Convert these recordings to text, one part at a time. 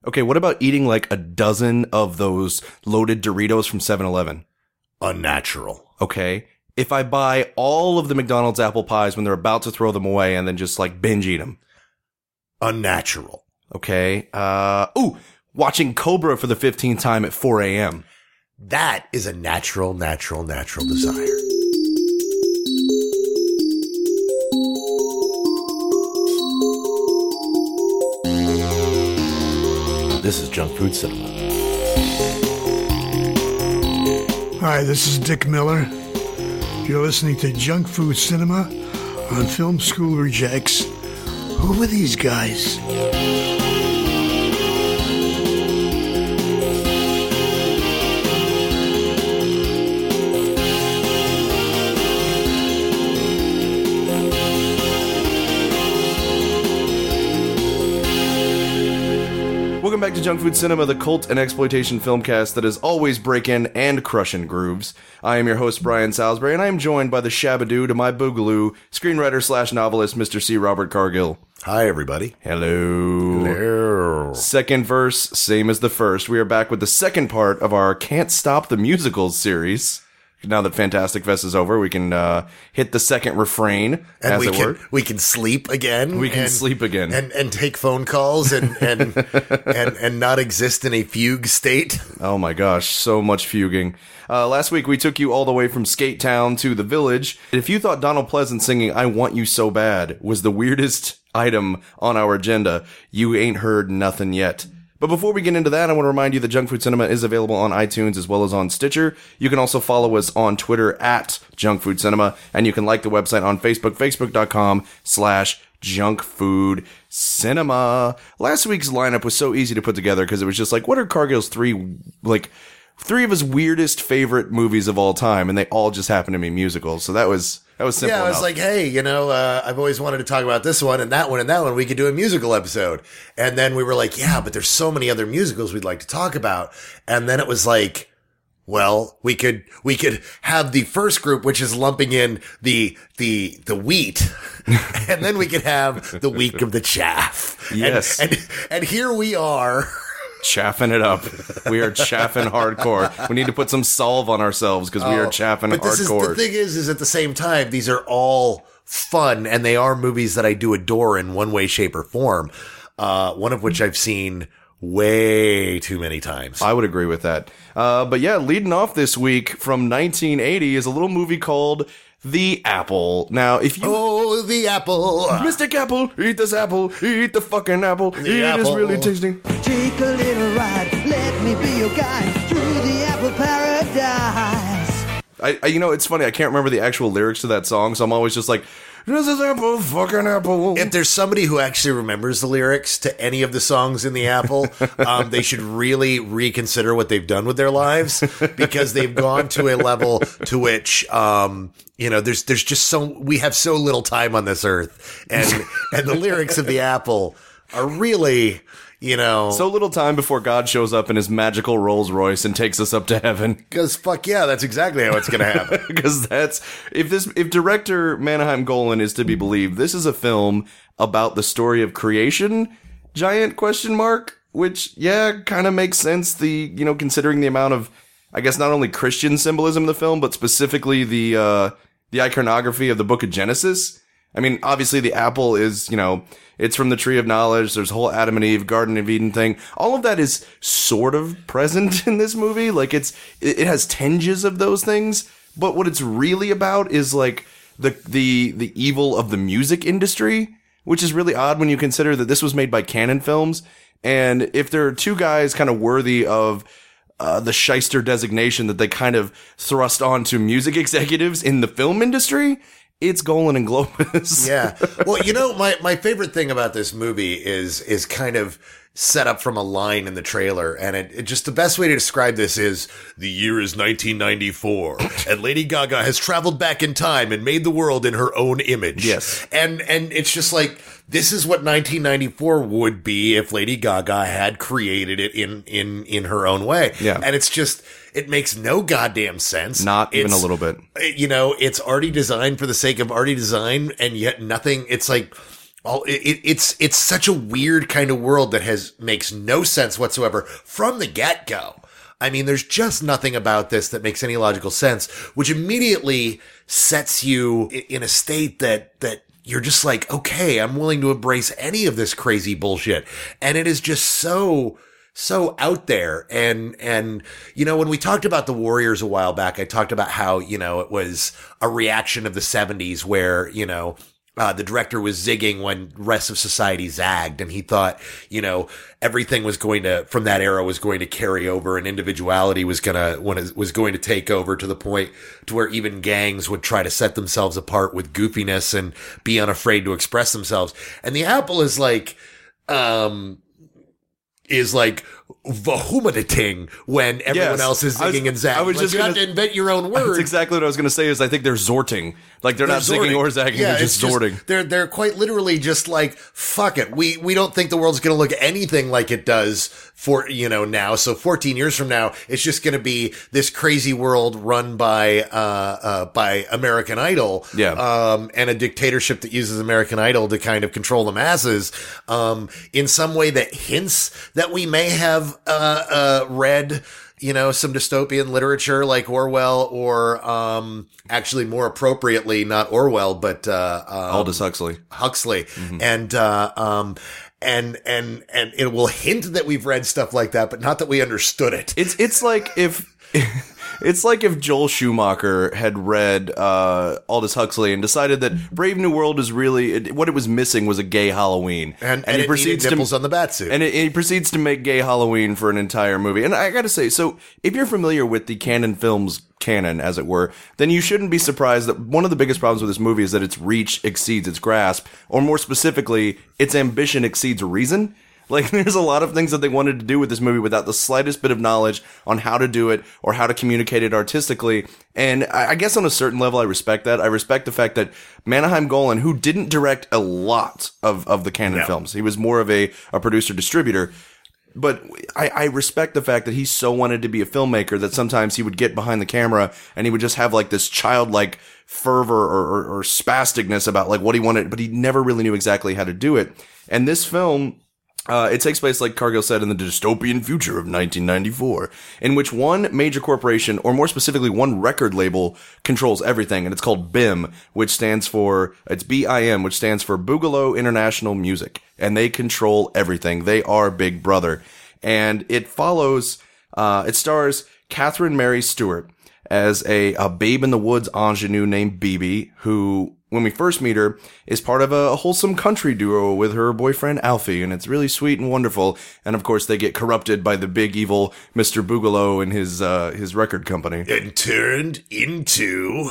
Okay, what about eating like a dozen of those loaded Doritos from 7-Eleven? Unnatural. Okay. If I buy all of the McDonald's apple pies when they're about to throw them away and then just like binge eat them. Unnatural. Okay. Watching Cobra for the 15th time at 4 a.m. That is a natural desire. This is Junk Food Cinema. Hi, this is Dick Miller. You're listening to Junk Food Cinema on Film School Rejects. Who are these guys? Welcome back to Junk Food Cinema, the cult and exploitation filmcast that is always breaking and crushing grooves. I am your host, Brian Salisbury, and I am joined by the Shabadoo to my Boogaloo, screenwriter / novelist, Mr. C. Robert Cargill. Hi, everybody. Hello. Hello. Second verse, same as the first. We are back with the second part of our Can't Stop the Musicals series. Now that Fantastic Fest is over, we can hit the second refrain, and as it were. We can sleep again. We can sleep again. And take phone calls and not exist in a fugue state. Oh my gosh, so much fuging. Last week we took you all the way from Skate Town to the Village. If you thought Donald Pleasant singing I Want You So Bad was the weirdest item on our agenda, you ain't heard nothing yet. But before we get into that, I want to remind you that Junk Food Cinema is available on iTunes as well as on Stitcher. You can also follow us on Twitter at Junk Food Cinema, and you can like the website on Facebook, facebook.com/junkfoodcinema. Last week's lineup was so easy to put together because it was just like, what are Cargill's three of his weirdest favorite movies of all time, and they all just happen to be musicals. So that was simple Yeah, I was enough. like, hey, I've always wanted to talk about this one and that one and that one. We could do a musical episode. And then we were like, yeah, but there's so many other musicals we'd like to talk about. And then it was like, well, we could have the first group, which is lumping in the wheat, and then we could have the week of the chaff. Yes. And here we are. Chaffing it up. We are chaffing hardcore. We need to put some solve on ourselves because we are chaffing but hardcore. The thing is at the same time, these are all fun, and they are movies that I do adore in one way, shape, or form. One of which I've seen way too many times. I would agree with that. But yeah, leading off this week from 1980 is a little movie called The Apple. Now, if you... Oh, the apple. Mystic Apple, eat this apple, eat the fucking apple. It is really tasty. Take a little ride, let me be your guide through the apple paradise. It's funny, I can't remember the actual lyrics to that song, so I'm always just like, this is apple, fucking apple. If there's somebody who actually remembers the lyrics to any of the songs in the Apple, they should really reconsider what they've done with their lives, because they've gone to a level to which, there's just we have so little time on this earth, and the lyrics of the Apple are really, so little time before God shows up in his magical Rolls Royce and takes us up to heaven. Because fuck yeah, that's exactly how it's going to happen. Because if director Manaheim Golan is to be believed, this is a film about the story of creation, giant question mark, which, yeah, kind of makes sense. Considering the amount of, I guess, not only Christian symbolism in the film, but specifically the iconography of the book of Genesis. I mean, obviously the apple is, it's from the tree of knowledge. There's a whole Adam and Eve, Garden of Eden thing. All of that is sort of present in this movie. Like it has tinges of those things, but what it's really about is like the evil of the music industry, which is really odd when you consider that this was made by Canon Films. And if there are two guys kind of worthy of the shyster designation that they kind of thrust onto music executives in the film industry, it's Golan and Globus. Yeah. Well, my favorite thing about this movie is kind of set up from a line in the trailer. And it just, the best way to describe this is, the year is 1994 and Lady Gaga has traveled back in time and made the world in her own image. Yes. And it's just like, this is what 1994 would be if Lady Gaga had created it in her own way. Yeah. And it's just, it makes no goddamn sense. Not even a little bit. It's arty design for the sake of arty design, and yet nothing. It's like, It's such a weird kind of world that makes no sense whatsoever from the get-go. I mean, there's just nothing about this that makes any logical sense, which immediately sets you in a state that you're just like, okay, I'm willing to embrace any of this crazy bullshit. And it is just so out there. And, you know, when we talked about The Warriors a while back, I talked about how, you know, it was a reaction of the 70s where, you know, the director was zigging when rest of society zagged, and he thought, you know, everything was going to, from that era, was going to carry over, and individuality was going to take over to the point to where even gangs would try to set themselves apart with goofiness and be unafraid to express themselves. And the Apple is like vahumadating when everyone else is zigging and zagging. You have to invent your own word. That's exactly what I was going to say. Is I think they're zorting, like they're not zigging or zagging. Yeah, they're just zorting. They're quite literally just like, fuck it. We don't think the world's going to look anything like it does for, you know, now. So 14 years from now, it's just going to be this crazy world run by American Idol. Yeah. And a dictatorship that uses American Idol to kind of control the masses, in some way that hints that we may have read, you know, some dystopian literature like Orwell, or actually more appropriately, not Orwell, but Aldous Huxley. Mm-hmm. And it will hint that we've read stuff like that, but not that we understood it. It's like if It's like if Joel Schumacher had read Aldous Huxley and decided that Brave New World is really what it was missing was a gay Halloween, and he proceeds nipples on the batsuit, and he proceeds to make gay Halloween for an entire movie. And I got to say, so if you're familiar with the Cannon Films canon, as it were, then you shouldn't be surprised that one of the biggest problems with this movie is that its reach exceeds its grasp, or more specifically, its ambition exceeds reason. Like, there's a lot of things that they wanted to do with this movie without the slightest bit of knowledge on how to do it or how to communicate it artistically. And I guess on a certain level, I respect that. I respect the fact that Manaheim Golan, who didn't direct a lot of the Cannon films, he was more of a producer-distributor. But I respect the fact that he so wanted to be a filmmaker that sometimes he would get behind the camera and he would just have like this childlike fervor or spasticness about like what he wanted, but he never really knew exactly how to do it. And this film, it takes place, like Cargill said, in the dystopian future of 1994, in which one major corporation, or more specifically one record label, controls everything, and it's called BIM, which stands for, it's BIM, which stands for Boogaloo International Music, and they control everything. They are Big Brother. And it follows, it stars Catherine Mary Stewart as a babe in the woods ingenue named Bibi, who, when we first meet her, is part of a wholesome country duo with her boyfriend Alfie, and it's really sweet and wonderful. And of course, they get corrupted by the big evil Mr. Boogaloo and his record company, and turned into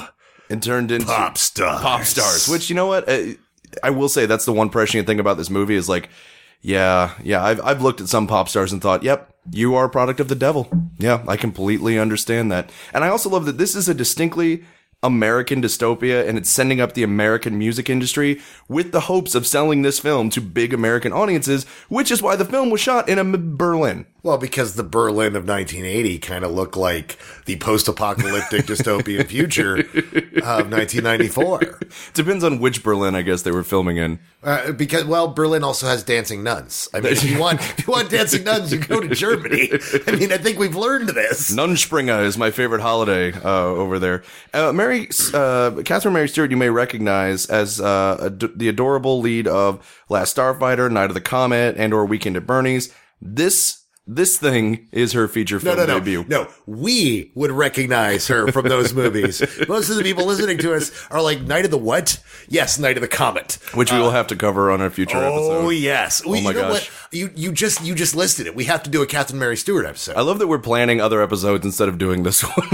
pop stars. Which, you know what, I will say that's the one prescient thing about this movie is like, yeah, I've looked at some pop stars and thought, yep, you are a product of the devil. Yeah, I completely understand that. And I also love that this is a distinctly American dystopia, and it's sending up the American music industry with the hopes of selling this film to big American audiences, which is why the film was shot in Berlin. Well, because the Berlin of 1980 kind of looked like the post-apocalyptic dystopian future of 1994. Depends on which Berlin, I guess, they were filming in. Because Berlin also has dancing nuns. I mean, if you want dancing nuns, you go to Germany. I mean, I think we've learned this. Nunspringa is my favorite holiday over there. Catherine Mary Stewart, you may recognize as the adorable lead of Last Starfighter, Night of the Comet, and/or Weekend at Bernie's. This thing is her feature film debut. No, we would recognize her from those movies. Most of the people listening to us are like, Night of the what? Yes, Night of the Comet. Which we will have to cover on a future episode. Oh, yes. Oh, my gosh. You just listed it. We have to do a Catherine Mary Stewart episode. I love that we're planning other episodes instead of doing this one.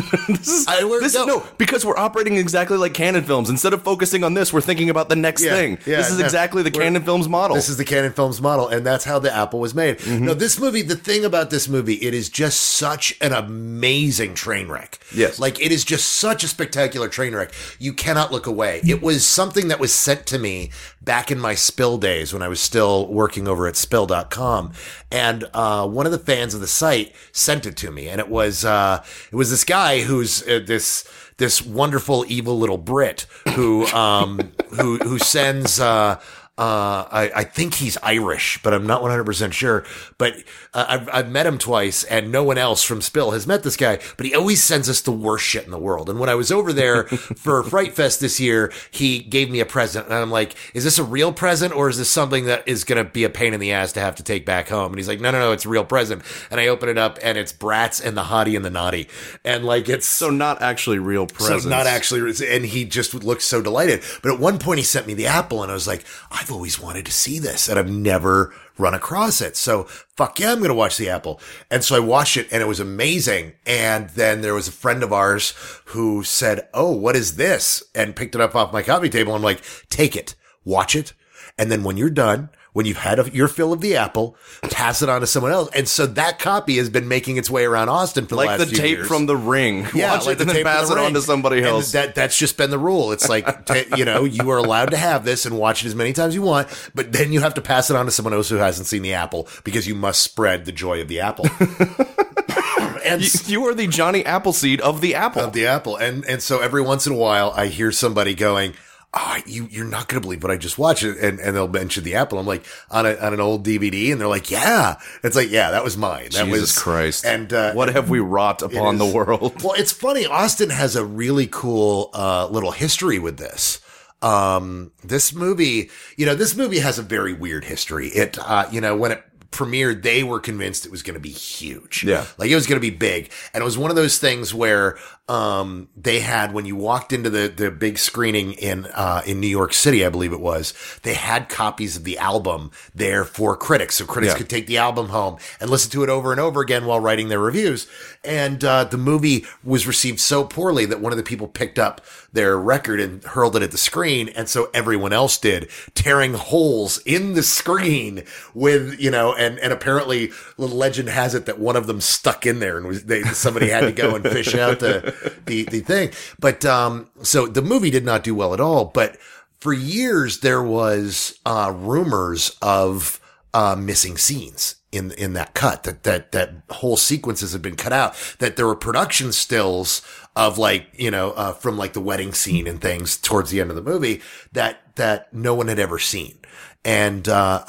Because we're operating exactly like Cannon Films. Instead of focusing on this, we're thinking about the next thing. This is exactly the Cannon Films model. This is the Cannon Films model, and that's how the Apple was made. Mm-hmm. No, this movie, the thing about this movie, it is just such an amazing train wreck. Yes. Like, it is just such a spectacular train wreck. You cannot look away. It was something that was sent to me back in my Spill days when I was still working over at Spill.com. And one of the fans of the site sent it to me. And it was this guy who's this wonderful evil little Brit who sends I think he's Irish, but I'm not 100% sure. But I've met him twice, and no one else from Spill has met this guy. But he always sends us the worst shit in the world. And when I was over there for Fright Fest this year, he gave me a present, and I'm like, "Is this a real present, or is this something that is going to be a pain in the ass to have to take back home?" And he's like, "No, it's a real present." And I open it up, and it's Bratz and the Hottie and the Naughty, and like it's So not actually real presents. so not actually, and he just looked so delighted. But at one point, he sent me the Apple, and I was like, I've always wanted to see this, and I've never run across it. So fuck yeah, I'm going to watch the Apple. And so I watched it, and it was amazing. And then there was a friend of ours who said, "Oh, what is this?" and picked it up off my coffee table. I'm like, take it, watch it. And then when you're done, when you've had your fill of the Apple, pass it on to someone else. And so that copy has been making its way around Austin for the last few years. Like the tape from The Ring. Yeah, watch like it the and then tape pass from it The on to Ring. somebody And else. that's just been the rule. It's like, you are allowed to have this and watch it as many times as you want, but then you have to pass it on to someone else who hasn't seen the Apple, because you must spread the joy of the Apple. And You are the Johnny Appleseed of the Apple. of the Apple. And so every once in a while I hear somebody going, you're not going to believe what I just watched. And they'll mention the Apple. I'm like, on an old DVD. And they're like, yeah. It's like, yeah, that was mine. That Jesus Christ. And, what have we wrought upon the world? Well, it's funny. Austin has a really cool, little history with this. This movie has a very weird history. It, when it premiered, they were convinced it was going to be huge. Yeah. Like it was going to be big. And it was one of those things where, they had, when you walked into the big screening in New York City, I believe it was, they had copies of the album there for critics. So critics could take the album home and listen to it over and over again while writing their reviews. And, the movie was received so poorly that one of the people picked up their record and hurled it at the screen. And so everyone else did, tearing holes in the screen with, and apparently the legend has it that one of them stuck in there and somebody had to go and fish out the thing. But, so the movie did not do well at all, but for years there was, rumors of, missing scenes in that cut, that whole sequences had been cut out, that there were production stills of from like the wedding scene and things towards the end of the movie that no one had ever seen. And,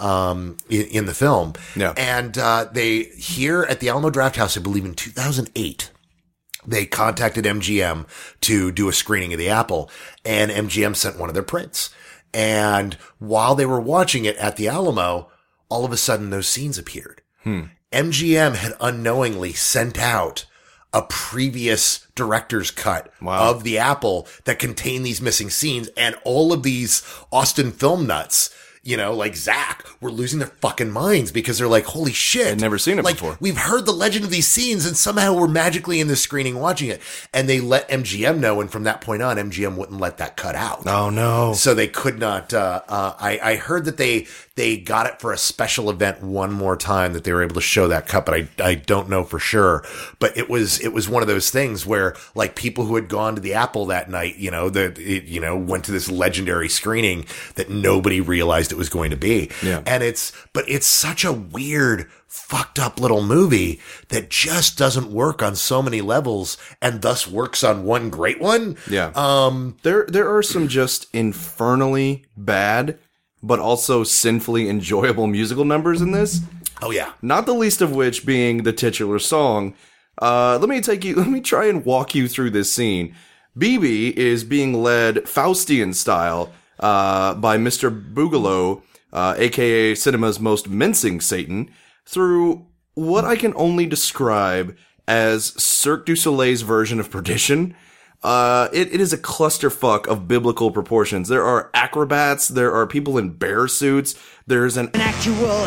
in the film. Yeah. And, they here at the Alamo Drafthouse, I believe in 2008, they contacted MGM to do a screening of the Apple, and MGM sent one of their prints. And while they were watching it at the Alamo, all of a sudden those scenes appeared. MGM had unknowingly sent out a previous director's cut of the Apple that contained these missing scenes, and all of these Austin film nuts, like Zach, were losing their fucking minds because they're like, holy shit. I'd never seen it before. We've heard the legend of these scenes, and somehow we're magically in the screening watching it. And they let MGM know, and from that point on, MGM wouldn't let that cut out. Oh, no. So they could not, I heard that they got it for a special event one more time, that they were able to show that cut, but I don't know for sure. But it was one of those things where, like, people who had gone to the Apple that night, went to this legendary screening that nobody realized it was going to be. Yeah. And it's such a weird, fucked up little movie that just doesn't work on so many levels, and thus works on one great one. Yeah. There are some just infernally bad, but also sinfully enjoyable musical numbers in this. Oh yeah. Not the least of which being the titular song. Let me try and walk you through this scene. BB is being led Faustian style, by Mr. Boogaloo, aka cinema's most mincing Satan, through what I can only describe as Cirque du Soleil's version of Perdition. It is a clusterfuck of biblical proportions. There are acrobats, there are people in bear suits, there's an actual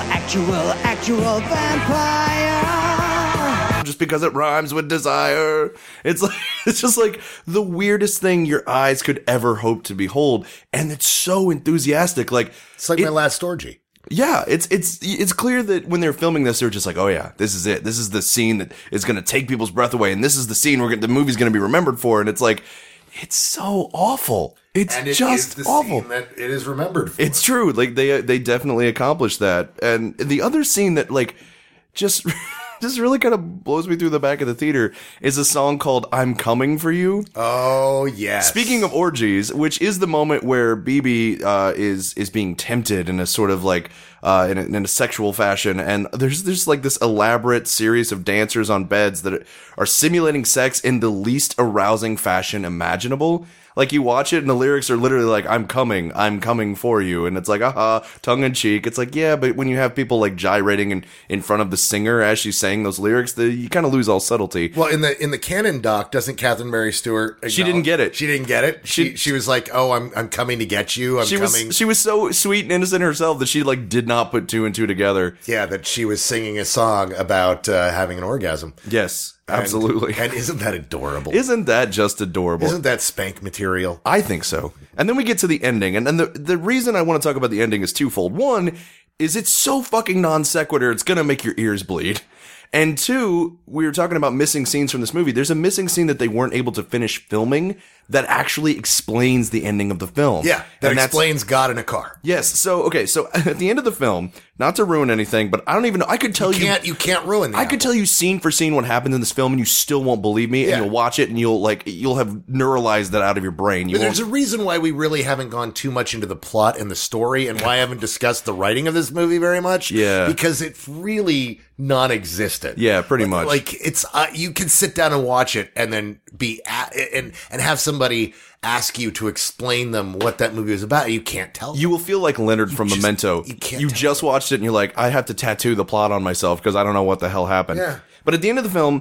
vampire. just because it rhymes with desire. It's just like the weirdest thing your eyes could ever hope to behold, and it's so enthusiastic. Like It's like my last orgy. yeah, it's clear that when they're filming this, they're just like, oh yeah, this is it. This is the scene that is going to take people's breath away, and this is the scene the movie's going to be remembered for. And it's like, it's so awful. It's And it just is the awful. scene that it is remembered for. It's true. Like they definitely accomplished that. And the other scene that like just just really kind of blows me through the back of the theater is a song called I'm Coming For You. Oh, yes. Speaking of orgies, which is the moment where BB is being tempted in a sort of like in a sexual fashion, and there's like this elaborate series of dancers on beds that are simulating sex in the least arousing fashion imaginable. Like, you watch it and the lyrics are literally like, I'm coming for you. And it's like, tongue in cheek. It's like, yeah, but when you have people like gyrating in front of the singer as she's saying those lyrics, you kind of lose all subtlety. Well, in the canon doc, doesn't Catherine Mary Stewart She didn't get it. She didn't get it? She was like, oh, I'm coming to get you. She was so sweet and innocent herself that she like did not put two and two together. Yeah, that she was singing a song about having an orgasm. Yes. Absolutely. And isn't that adorable? Isn't that just adorable? Isn't that spank material? I think so. And then we get to the ending. And then the reason I want to talk about the ending is twofold. One is it's so fucking non sequitur, it's going to make your ears bleed. And two, we were talking about missing scenes from this movie. There's a missing scene that they weren't able to finish filming that actually explains the ending of the film. Yeah, that explains God in a car. Yes. So, okay. So at the end of the film, not to ruin anything, but I don't even know. I could tell you. You can't ruin the I could tell you scene for scene what happened in this film and you still won't believe me. And you'll watch it and you'll have neuralized that out of your brain. But there's a reason why we really haven't gone too much into the plot and the story and why I haven't discussed the writing of this movie very much. Yeah. Because it's really non-existent. Yeah, pretty much. Like, it's, you can sit down and watch it and then and have somebody ask you to explain them what that movie is about. You can't tell. You will feel like Leonard from Memento. You just watched it and you're like, I have to tattoo the plot on myself because I don't know what the hell happened. Yeah. But at the end of the film,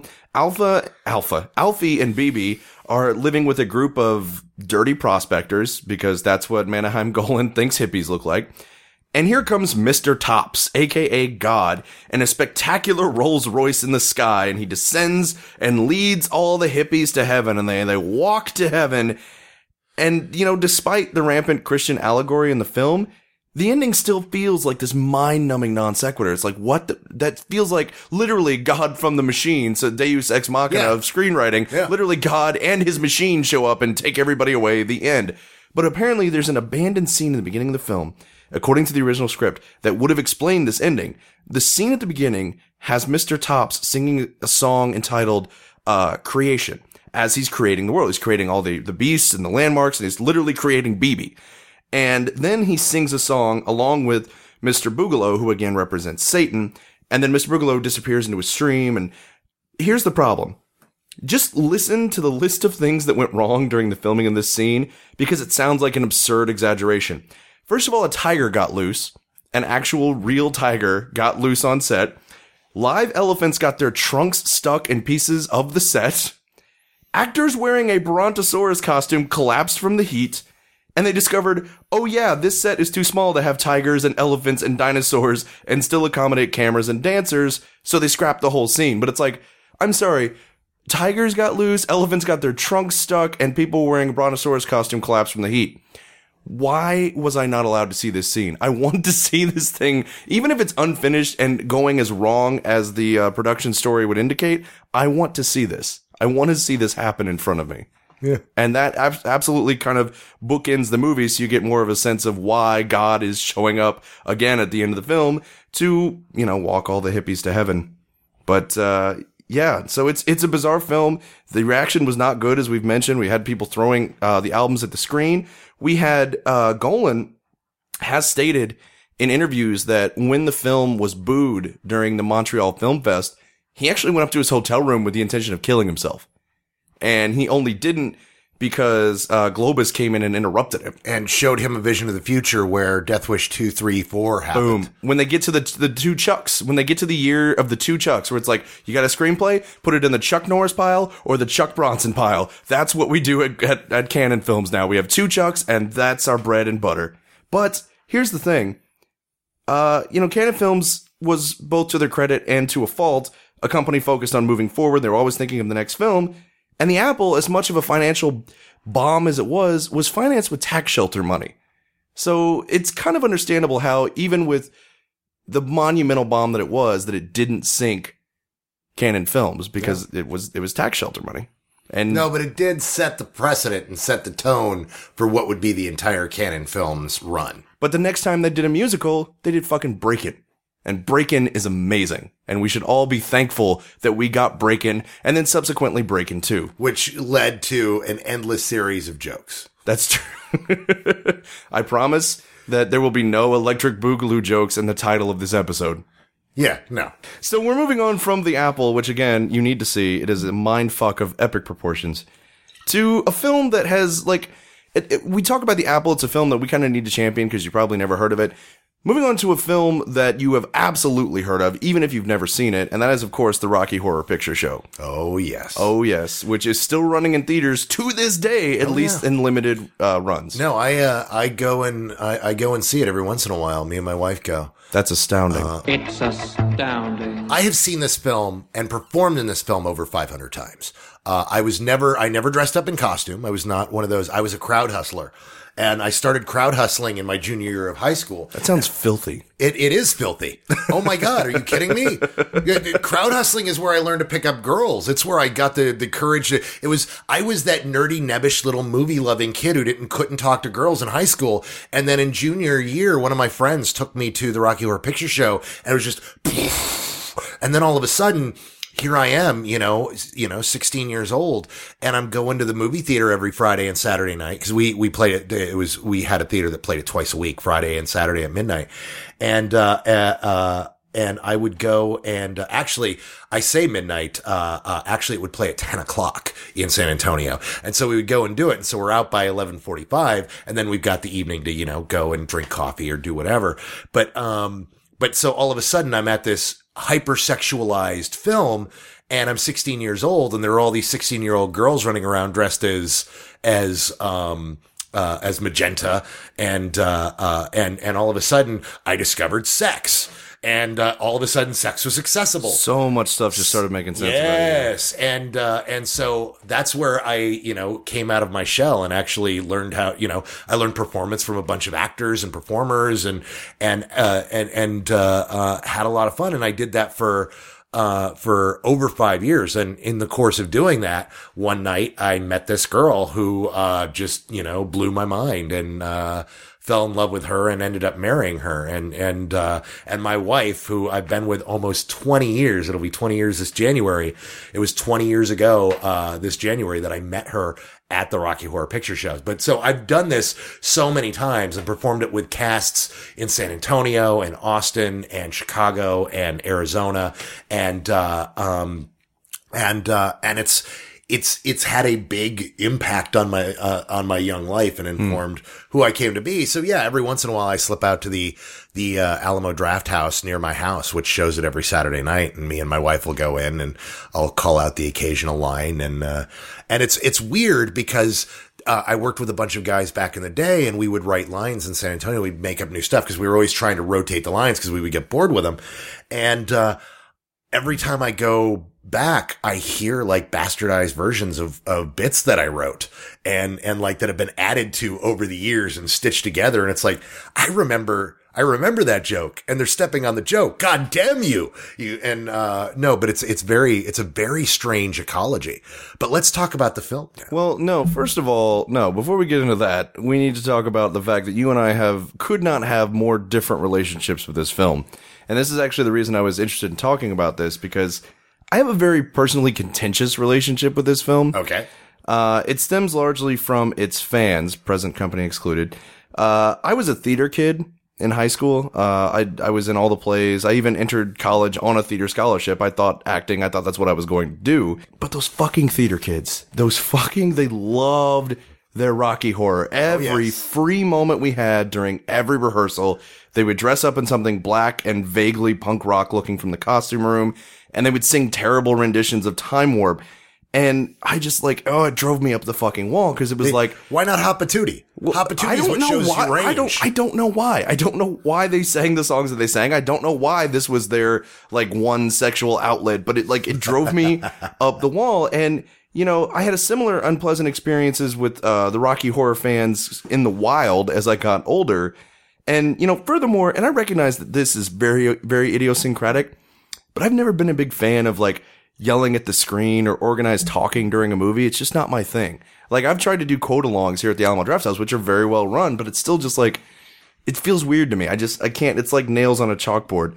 Alfie and BB are living with a group of dirty prospectors because that's what Manaheim Golan thinks hippies look like. And here comes Mr. Tops, aka God, in a spectacular Rolls Royce in the sky, and he descends and leads all the hippies to heaven, and they walk to heaven. And, you know, despite the rampant Christian allegory in the film, the ending still feels like this mind-numbing non sequitur. It's like, that feels like literally God from the machine. So Deus Ex Machina of screenwriting. Yeah. Literally God and his machine show up and take everybody away, the end. But apparently there's an abandoned scene in the beginning of the film, according to the original script, that would have explained this ending. The scene at the beginning has Mr. Tops singing a song entitled, Creation. As he's creating the world. He's creating all the beasts and the landmarks, and he's literally creating BB. And then he sings a song along with Mr. Boogaloo, who again represents Satan, and then Mr. Boogaloo disappears into a stream, and here's the problem. Just listen to the list of things that went wrong during the filming of this scene, because it sounds like an absurd exaggeration. First of all, a tiger got loose. An actual real tiger got loose on set. Live elephants got their trunks stuck in pieces of the set. Actors wearing a Brontosaurus costume collapsed from the heat, and they discovered, oh yeah, this set is too small to have tigers and elephants and dinosaurs and still accommodate cameras and dancers, so they scrapped the whole scene. But it's like, I'm sorry, tigers got loose, elephants got their trunks stuck, and people wearing a Brontosaurus costume collapsed from the heat. Why was I not allowed to see this scene? I want to see this thing, even if it's unfinished and going as wrong as the production story would indicate. I want to see this. I want to see this happen in front of me. Yeah. And that absolutely kind of bookends the movie, so you get more of a sense of why God is showing up again at the end of the film to, you know, walk all the hippies to heaven. But, yeah, so it's a bizarre film. The reaction was not good, as we've mentioned. We had people throwing the albums at the screen. We had Golan has stated in interviews that when the film was booed during the Montreal Film Fest, he actually went up to his hotel room with the intention of killing himself. And he only didn't because Globus came in and interrupted him. And showed him a vision of the future where Death Wish 2, 3, 4 happened. Boom. When they get to the two Chucks, when they get to the year of the two Chucks, where it's like, you got a screenplay, put it in the Chuck Norris pile or the Chuck Bronson pile. That's what we do at Canon Films now. We have two Chucks, and that's our bread and butter. But here's the thing. You know, Canon Films was, both to their credit and to a fault, a company focused on moving forward. They were always thinking of the next film. And the Apple, as much of a financial bomb as it was financed with tax shelter money. So it's kind of understandable how, even with the monumental bomb that it didn't sink Canon Films because it was tax shelter money. And no, but it did set the precedent and set the tone for what would be the entire Canon Films run. But the next time they did a musical, they did fucking Break It. And Breakin' is amazing. And we should all be thankful that we got Breakin' and then subsequently Breakin' 2. Which led to an endless series of jokes. That's true. I promise that there will be no Electric Boogaloo jokes in the title of this episode. Yeah, no. So we're moving on from The Apple, which again, you need to see. It is a mindfuck of epic proportions, to a film that has, like, we talk about The Apple. It's a film that we kind of need to champion because you probably never heard of it. Moving on to a film that you have absolutely heard of, even if you've never seen it, and that is, of course, the Rocky Horror Picture Show. Oh, yes. Oh, yes, which is still running in theaters to this day, at least in limited runs. No, I go and see it every once in a while. Me and my wife go. That's astounding. It's astounding. I have seen this film and performed in this film over 500 times. I never dressed up in costume. I was not one of those. I was a crowd hustler. And I started crowd hustling in my junior year of high school. That sounds filthy. It is filthy. Oh my God, are you kidding me? Crowd hustling is where I learned to pick up girls. It's where I got the courage to, I was that nerdy, nebbish little movie loving kid who couldn't talk to girls in high school. And then in junior year, one of my friends took me to the Rocky Horror Picture Show and it was just, and then all of a sudden, here I am, 16 years old, and I'm going to the movie theater every Friday and Saturday night because we played it. We had a theater that played it twice a week, Friday and Saturday at midnight, and I would go and actually, I say midnight. Actually, it would play at 10 o'clock in San Antonio, and so we would go and do it. And so we're out by 11:45, and then we've got the evening to go and drink coffee or do whatever. But so all of a sudden, I'm at this hypersexualized film and I'm 16 years old and there are all these 16-year-old girls running around dressed as magenta and all of a sudden I discovered sex and all of a sudden sex was accessible. So much stuff just started making sense. Yes. And so that's where I, came out of my shell and actually learned how, I learned performance from a bunch of actors and performers and had a lot of fun. And I did that for over 5 years. And in the course of doing that, one night I met this girl who, just, blew my mind and, fell in love with her and ended up marrying her. And my wife, who I've been with almost 20 years, it'll be 20 years this January. It was 20 years ago, this January that I met her at the Rocky Horror Picture Shows. But so I've done this so many times and performed it with casts in San Antonio and Austin and Chicago and Arizona. And it's had a big impact on my young life and informed who I came to be. So yeah, every once in a while I slip out to the Alamo Draft House near my house, which shows it every Saturday night. And me and my wife will go in and I'll call out the occasional line. And it's weird because, I worked with a bunch of guys back in the day and we would write lines in San Antonio. We'd make up new stuff because we were always trying to rotate the lines because we would get bored with them. And, every time I go back, I hear like bastardized versions of bits that I wrote and like that have been added to over the years and stitched together. And it's like, I remember that joke and they're stepping on the joke. God damn you. No, but it's a very strange ecology, but let's talk about the film. Well, no, first of all, before we get into that, we need to talk about the fact that you and I could not have more different relationships with this film. And this is actually the reason I was interested in talking about this, because I have a very personally contentious relationship with this film. Okay. It stems largely from its fans, present company excluded. I was a theater kid in high school. I was in all the plays. I even entered college on a theater scholarship. I thought that's what I was going to do. But those fucking theater kids, they loved their Rocky Horror. Every free moment we had during every rehearsal, they would dress up in something black and vaguely punk rock looking from the costume room, and they would sing terrible renditions of Time Warp. And I just it drove me up the fucking wall because it was why not Hot Patootie? Hot Patootie is what shows you range. I don't know why. I don't know why they sang the songs that they sang. I don't know why this was their one sexual outlet, but it drove me up the wall. And I had a similar unpleasant experiences with the Rocky Horror fans in the wild as I got older. And furthermore, and I recognize that this is very, very idiosyncratic, but I've never been a big fan of yelling at the screen or organized talking during a movie. It's just not my thing. I've tried to do quote-alongs here at the Alamo Draft House, which are very well run, but it's still just it feels weird to me. I can't. It's like nails on a chalkboard.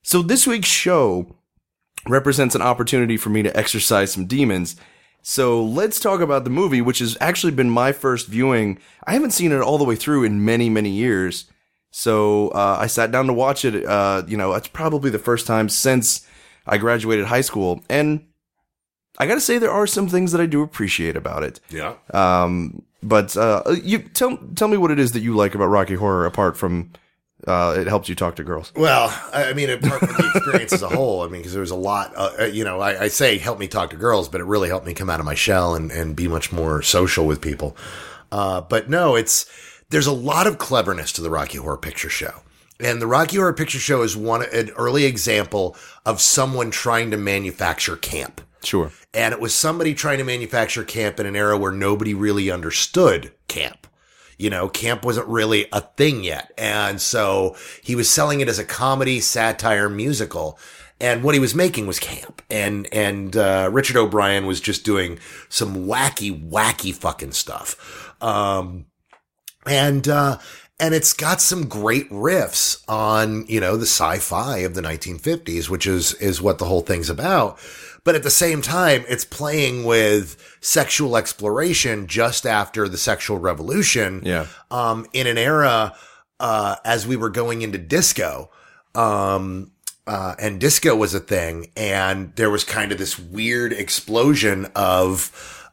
So this week's show represents an opportunity for me to exercise some demons. So let's talk about the movie, which has actually been my first viewing. I haven't seen it all the way through in many, many years. So I sat down to watch it. It's probably the first time since I graduated high school. And I gotta say, there are some things that I do appreciate about it. Yeah. But you tell me what it is that you like about Rocky Horror, apart from it helps you talk to girls. Well, I mean, apart from the experience as a whole, I mean, because there was a lot, I say help me talk to girls, but it really helped me come out of my shell and be much more social with people. But no, there's a lot of cleverness to the Rocky Horror Picture Show. And the Rocky Horror Picture Show is an early example of someone trying to manufacture camp. Sure. And it was somebody trying to manufacture camp in an era where nobody really understood camp. Camp wasn't really a thing yet. And so he was selling it as a comedy, satire, musical. And what he was making was camp. And Richard O'Brien was just doing some wacky fucking stuff. And it's got some great riffs on, the sci-fi of the 1950s, which is what the whole thing's about. But at the same time, it's playing with sexual exploration just after the sexual revolution. Yeah. In an era, as we were going into disco, and disco was a thing, and there was kind of this weird explosion of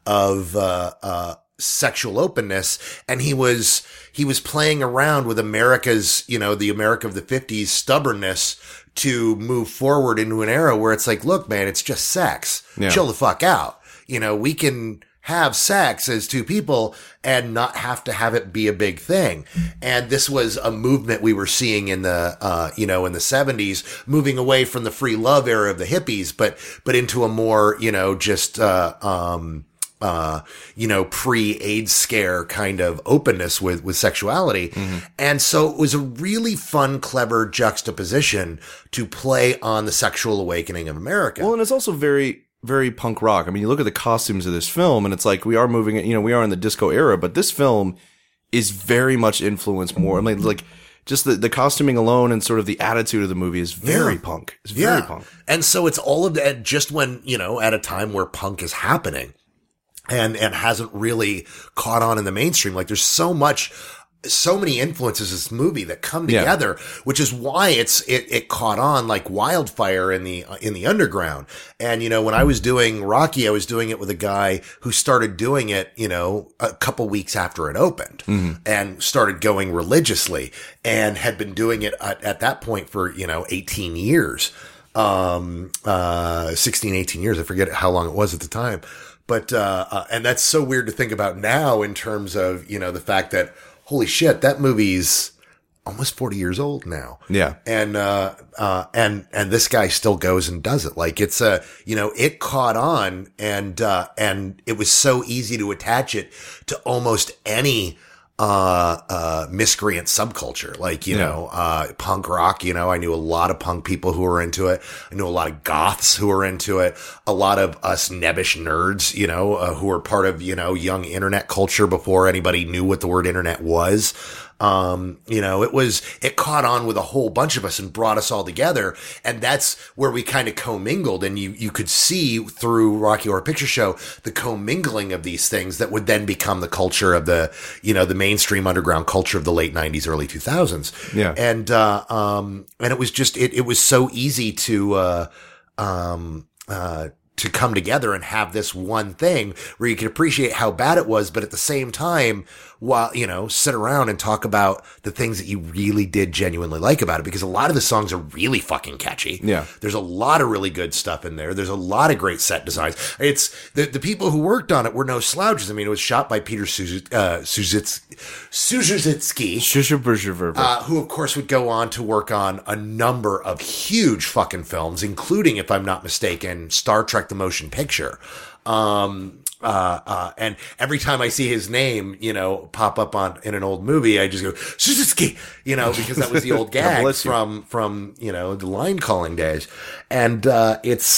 sexual openness, and he was playing around with America's, the America of the 50s stubbornness to move forward into an era where it's like, look, man, it's just sex. Yeah. Chill the fuck out. We can have sex as two people and not have to have it be a big thing. And this was a movement we were seeing in the, in the 70s, moving away from the free love era of the hippies, but into a more, pre-AIDS scare kind of openness with sexuality. Mm-hmm. And so it was a really fun, clever juxtaposition to play on the sexual awakening of America. Well, and it's also very, very punk rock. I mean, you look at the costumes of this film, and it's like we are moving, we are in the disco era, but this film is very much influenced more. I mean, like, just the costuming alone and sort of the attitude of the movie is very punk. It's very punk. And so it's all of that just when, at a time where punk is happening. And hasn't really caught on in the mainstream. Like there's so many influences in this movie that come together, which is why it caught on like wildfire in the underground. And, when I was doing Rocky, I was doing it with a guy who started doing it, a couple weeks after it opened and started going religiously and had been doing it at that point for, 18 years, 16, 18 years. I forget how long it was at the time. But, and that's so weird to think about now in terms of, the fact that, holy shit, that movie's almost 40 years old now. Yeah. And this guy still goes and does it. Like it's it caught on and it was so easy to attach it to almost any, miscreant subculture, like, punk rock, I knew a lot of punk people who were into it. I knew a lot of goths who were into it. A lot of us nebbish nerds, who were part of, young internet culture before anybody knew what the word internet was. It caught on with a whole bunch of us and brought us all together. And that's where we kind of commingled. And you could see through Rocky Horror Picture Show, the commingling of these things that would then become the culture of the mainstream underground culture of the late 90s, early 2000s. Yeah. And it was just, it was so easy to come together and have this one thing where you could appreciate how bad it was, but at the same time, while, sit around and talk about the things that you really did genuinely like about it, because a lot of the songs are really fucking catchy. Yeah. There's a lot of really good stuff in there. There's a lot of great set designs. It's the people who worked on it were no slouches. I mean, it was shot by Peter Suzitsky, who of course would go on to work on a number of huge fucking films, including, if I'm not mistaken, Star Trek: The Motion Picture. And every time I see his name, pop up in an old movie, I just go, Suzuki, because that was the old gag from, the line calling days. And, there's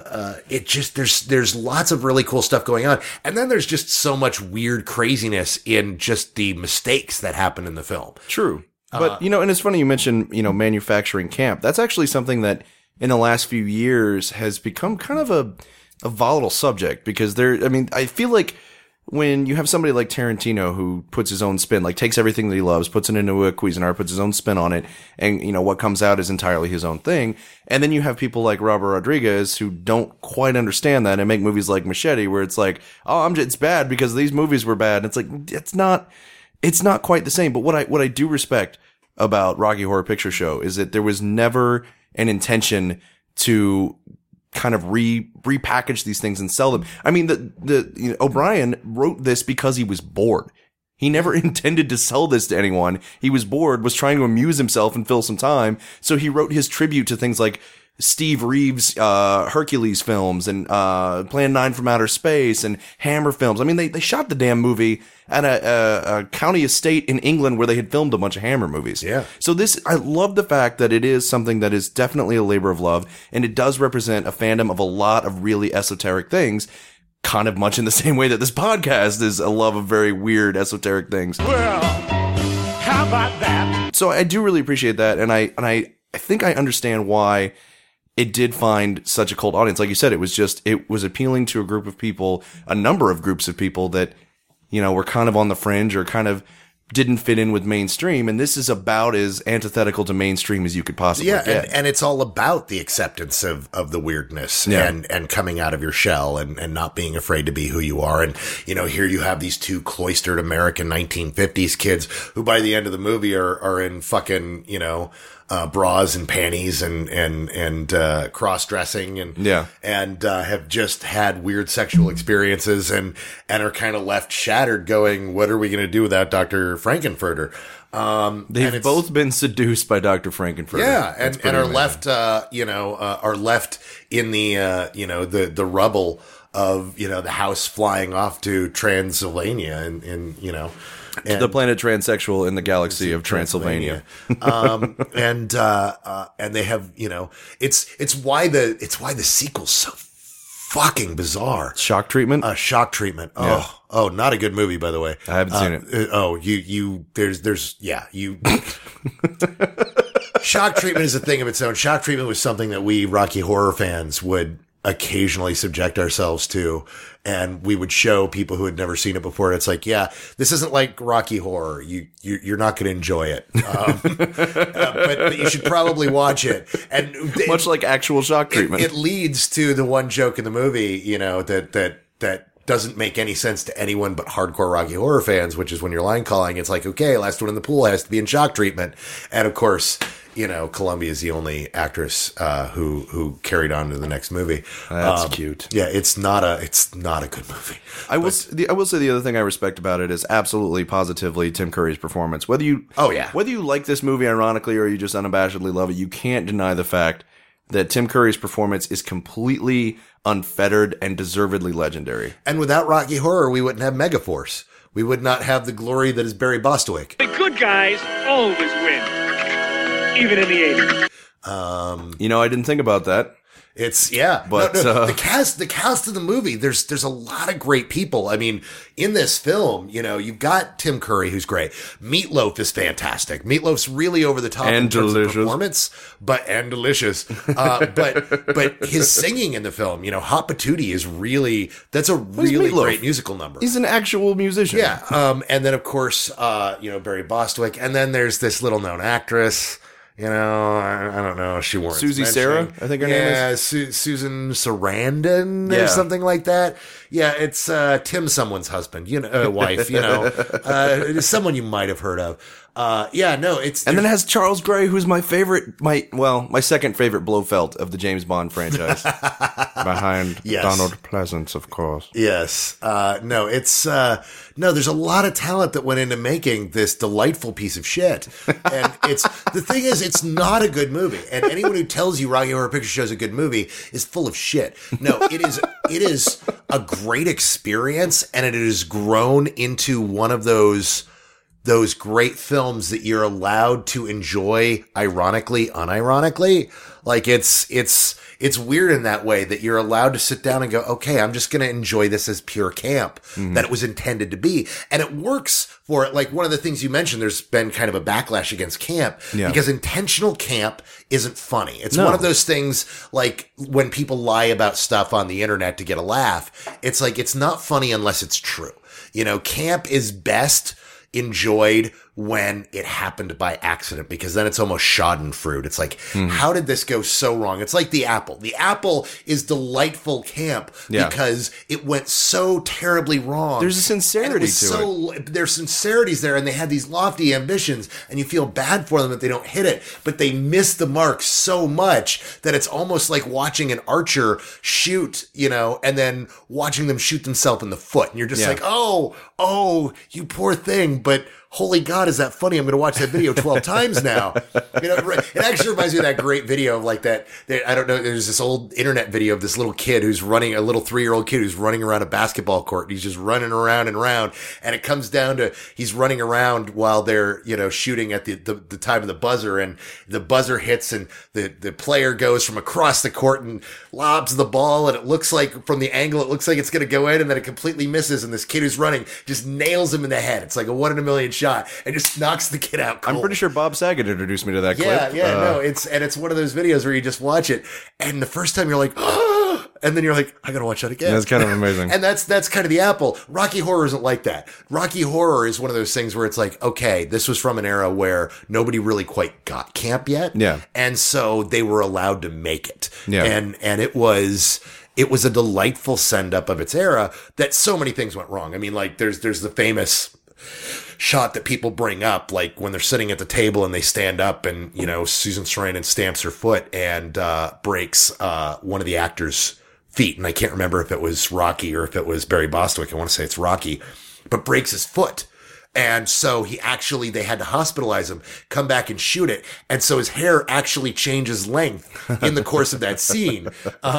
lots of really cool stuff going on. And then there's just so much weird craziness in just the mistakes that happen in the film. True. But, and it's funny you mentioned, manufacturing camp. That's actually something that in the last few years has become kind of a volatile subject because I feel like when you have somebody like Tarantino who puts his own spin, like takes everything that he loves, puts it into a Cuisinart, puts his own spin on it, and, what comes out is entirely his own thing. And then you have people like Robert Rodriguez who don't quite understand that and make movies like Machete where it's like, it's bad because these movies were bad. And it's like, it's not quite the same. But what I do respect about Rocky Horror Picture Show is that there was never an intention to kind of repackage these things and sell them. I mean, O'Brien wrote this because he was bored. He never intended to sell this to anyone. He was bored, was trying to amuse himself and fill some time. So he wrote his tribute to things like Steve Reeves' Hercules films and Plan 9 from Outer Space and Hammer films. I mean, they shot the damn movie at a county estate in England where they had filmed a bunch of Hammer movies. Yeah. So I love the fact that it is something that is definitely a labor of love, and it does represent a fandom of a lot of really esoteric things, kind of much in the same way that this podcast is a love of very weird esoteric things. Well, how about that? So I do really appreciate that, and I think I understand why it did find such a cult audience. Like you said, it was appealing to a group of people, a number of groups of people that, were kind of on the fringe or kind of didn't fit in with mainstream. And this is about as antithetical to mainstream as you could possibly get. And it's all about the acceptance of the weirdness and coming out of your shell and not being afraid to be who you are. And, here you have these two cloistered American 1950s kids who by the end of the movie are in fucking, bras and panties and cross-dressing and have just had weird sexual experiences and are kind of left shattered going, what are we going to do without Dr. Frankenfurter? They've both been seduced by Dr. Frankenfurter. Yeah. And are left, are left in the rubble of, the house flying off to Transylvania and the planet transsexual in the galaxy of Transylvania. And they have, it's why the sequel's so fucking bizarre. Shock Treatment? Shock Treatment. Oh, not a good movie, by the way. I haven't seen it. Shock Treatment is a thing of its own. Shock Treatment was something that we Rocky Horror fans would occasionally subject ourselves to, and we would show people who had never seen it before. And it's like, yeah, this isn't like Rocky Horror. You're not going to enjoy it, but you should probably watch it. And much like actual Shock Treatment, it leads to the one joke in the movie, that doesn't make any sense to anyone but hardcore Rocky Horror fans, which is when you're line calling, it's like, okay, last one in the pool has to be in Shock Treatment, and of course, Columbia is the only actress who carried on to the next movie. That's cute. Yeah, it's not a good movie. I will say the other thing I respect about it is absolutely positively Tim Curry's performance. Whether you like this movie ironically or you just unabashedly love it, you can't deny the fact that Tim Curry's performance is completely unfettered and deservedly legendary. And without Rocky Horror, we wouldn't have Megaforce. We would not have the glory that is Barry Bostwick. The good guys always win. Even in the 80s. I didn't think about that. It's but the cast of the movie. There's a lot of great people. I mean, in this film, you've got Tim Curry, who's great. Meatloaf is fantastic. Meatloaf's really over the top and in terms delicious of performance, and delicious. But his singing in the film, Hot Patootie is that's a really great musical number. He's an actual musician. Yeah. And then of course, Barry Bostwick, and then there's this little known actress. I don't know. She warrants Susie Sarah, I think her name is. Susan Sarandon or something like that. Yeah, it's Tim someone's husband, wife, someone you might have heard of. It's... And then it has Charles Gray, who's my second favorite Blofeld of the James Bond franchise. Behind Donald Pleasance, of course. Yes. There's a lot of talent that went into making this delightful piece of shit. And the thing is, it's not a good movie. And anyone who tells you Rocky Horror Picture Show is a good movie is full of shit. No, it is a great experience, and it has grown into one of those those great films that you're allowed to enjoy ironically, unironically. Like it's weird in that way that you're allowed to sit down and go, okay, I'm just going to enjoy this as pure camp that it was intended to be. And it works for it. Like one of the things you mentioned, there's been kind of a backlash against camp because intentional camp isn't funny. It's one of those things like when people lie about stuff on the internet to get a laugh. It's like, it's not funny unless it's true. You know, camp is best enjoyed when it happened by accident, because then it's almost schadenfreude. It's like, how did this go so wrong? It's like the apple. The apple is delightful camp because it went so terribly wrong. There's a sincerity to it. There's sincerities there, and they had these lofty ambitions, and you feel bad for them that they don't hit it, but they miss the mark so much that it's almost like watching an archer shoot, you know, and then watching them shoot themselves in the foot. And you're just like, oh, you poor thing. But holy God, is that funny? I'm going to watch that video 12 times now. You know, it actually reminds me of that great video of like that. I don't know. There's this old internet video of this little kid who's running, a little 3-year-old kid who's running around a basketball court. And he's just running around and around. And it comes down to he's running around while they're, you know, shooting at the time of the buzzer, and the buzzer hits and the player goes from across the court and lobs the ball. And it looks like from the angle, it looks like it's going to go in, and then it completely misses. And this kid who's running just nails him in the head. It's like a 1 in a million shot, and just knocks the kid out cold. I'm pretty sure Bob Saget introduced me to that clip. No, it's one of those videos where you just watch it, and the first time you're like, oh, and then you're like, I gotta watch that again. That's kind of amazing. And that's kind of the apple. Rocky Horror isn't like that. Rocky Horror is one of those things where it's like, okay, this was from an era where nobody really quite got camp yet. Yeah. And so they were allowed to make it. Yeah. And it was a delightful send up of its era that so many things went wrong. I mean, like there's the famous shot that people bring up, like when they're sitting at the table and they stand up, and, you know, Susan Sarandon stamps her foot and breaks one of the actors' feet. And I can't remember if it was Rocky or if it was Barry Bostwick. I want to say it's Rocky, but breaks his foot. And so they had to hospitalize him, come back and shoot it. And so his hair actually changes length in the course of that scene,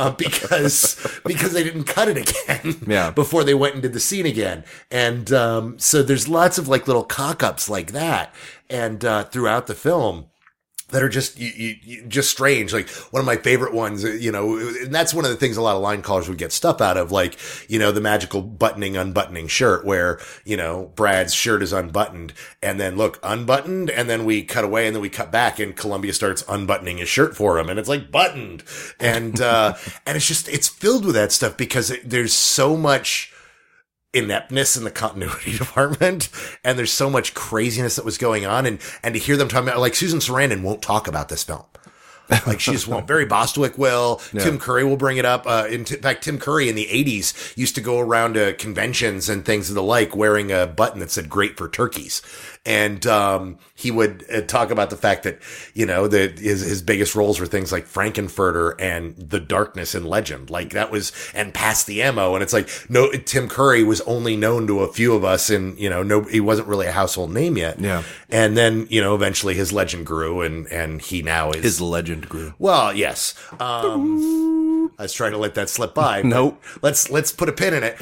because they didn't cut it again before they went and did the scene again. And, so there's lots of like little cock-ups like that. And, throughout the film, that are just just strange. Like one of my favorite ones, you know, and that's one of the things a lot of line callers would get stuff out of, like, you know, the magical unbuttoning shirt where, you know, Brad's shirt is unbuttoned, and then look, unbuttoned, and then we cut away and then we cut back and Columbia starts unbuttoning his shirt for him, and it's like buttoned. And, and it's filled with that stuff because there's so much ineptness in the continuity department, and there's so much craziness that was going on, and to hear them talking about, like, Susan Sarandon won't talk about this film. Like, she just won't. Barry Bostwick will. Yeah. Tim Curry will bring it up. In fact, Tim Curry in the 80s used to go around to conventions and things of the like wearing a button that said "Great for Turkeys." And he would talk about the fact that, you know, his biggest roles were things like Frankenfurter and The Darkness in Legend. Like that was, and Pass the Ammo. And it's like, no, Tim Curry was only known to a few of us, and, you know, he wasn't really a household name yet. Yeah. And then, you know, eventually his legend grew, and he now is. His legend grew. Well, yes. I was trying to let that slip by. Nope. Let's put a pin in it.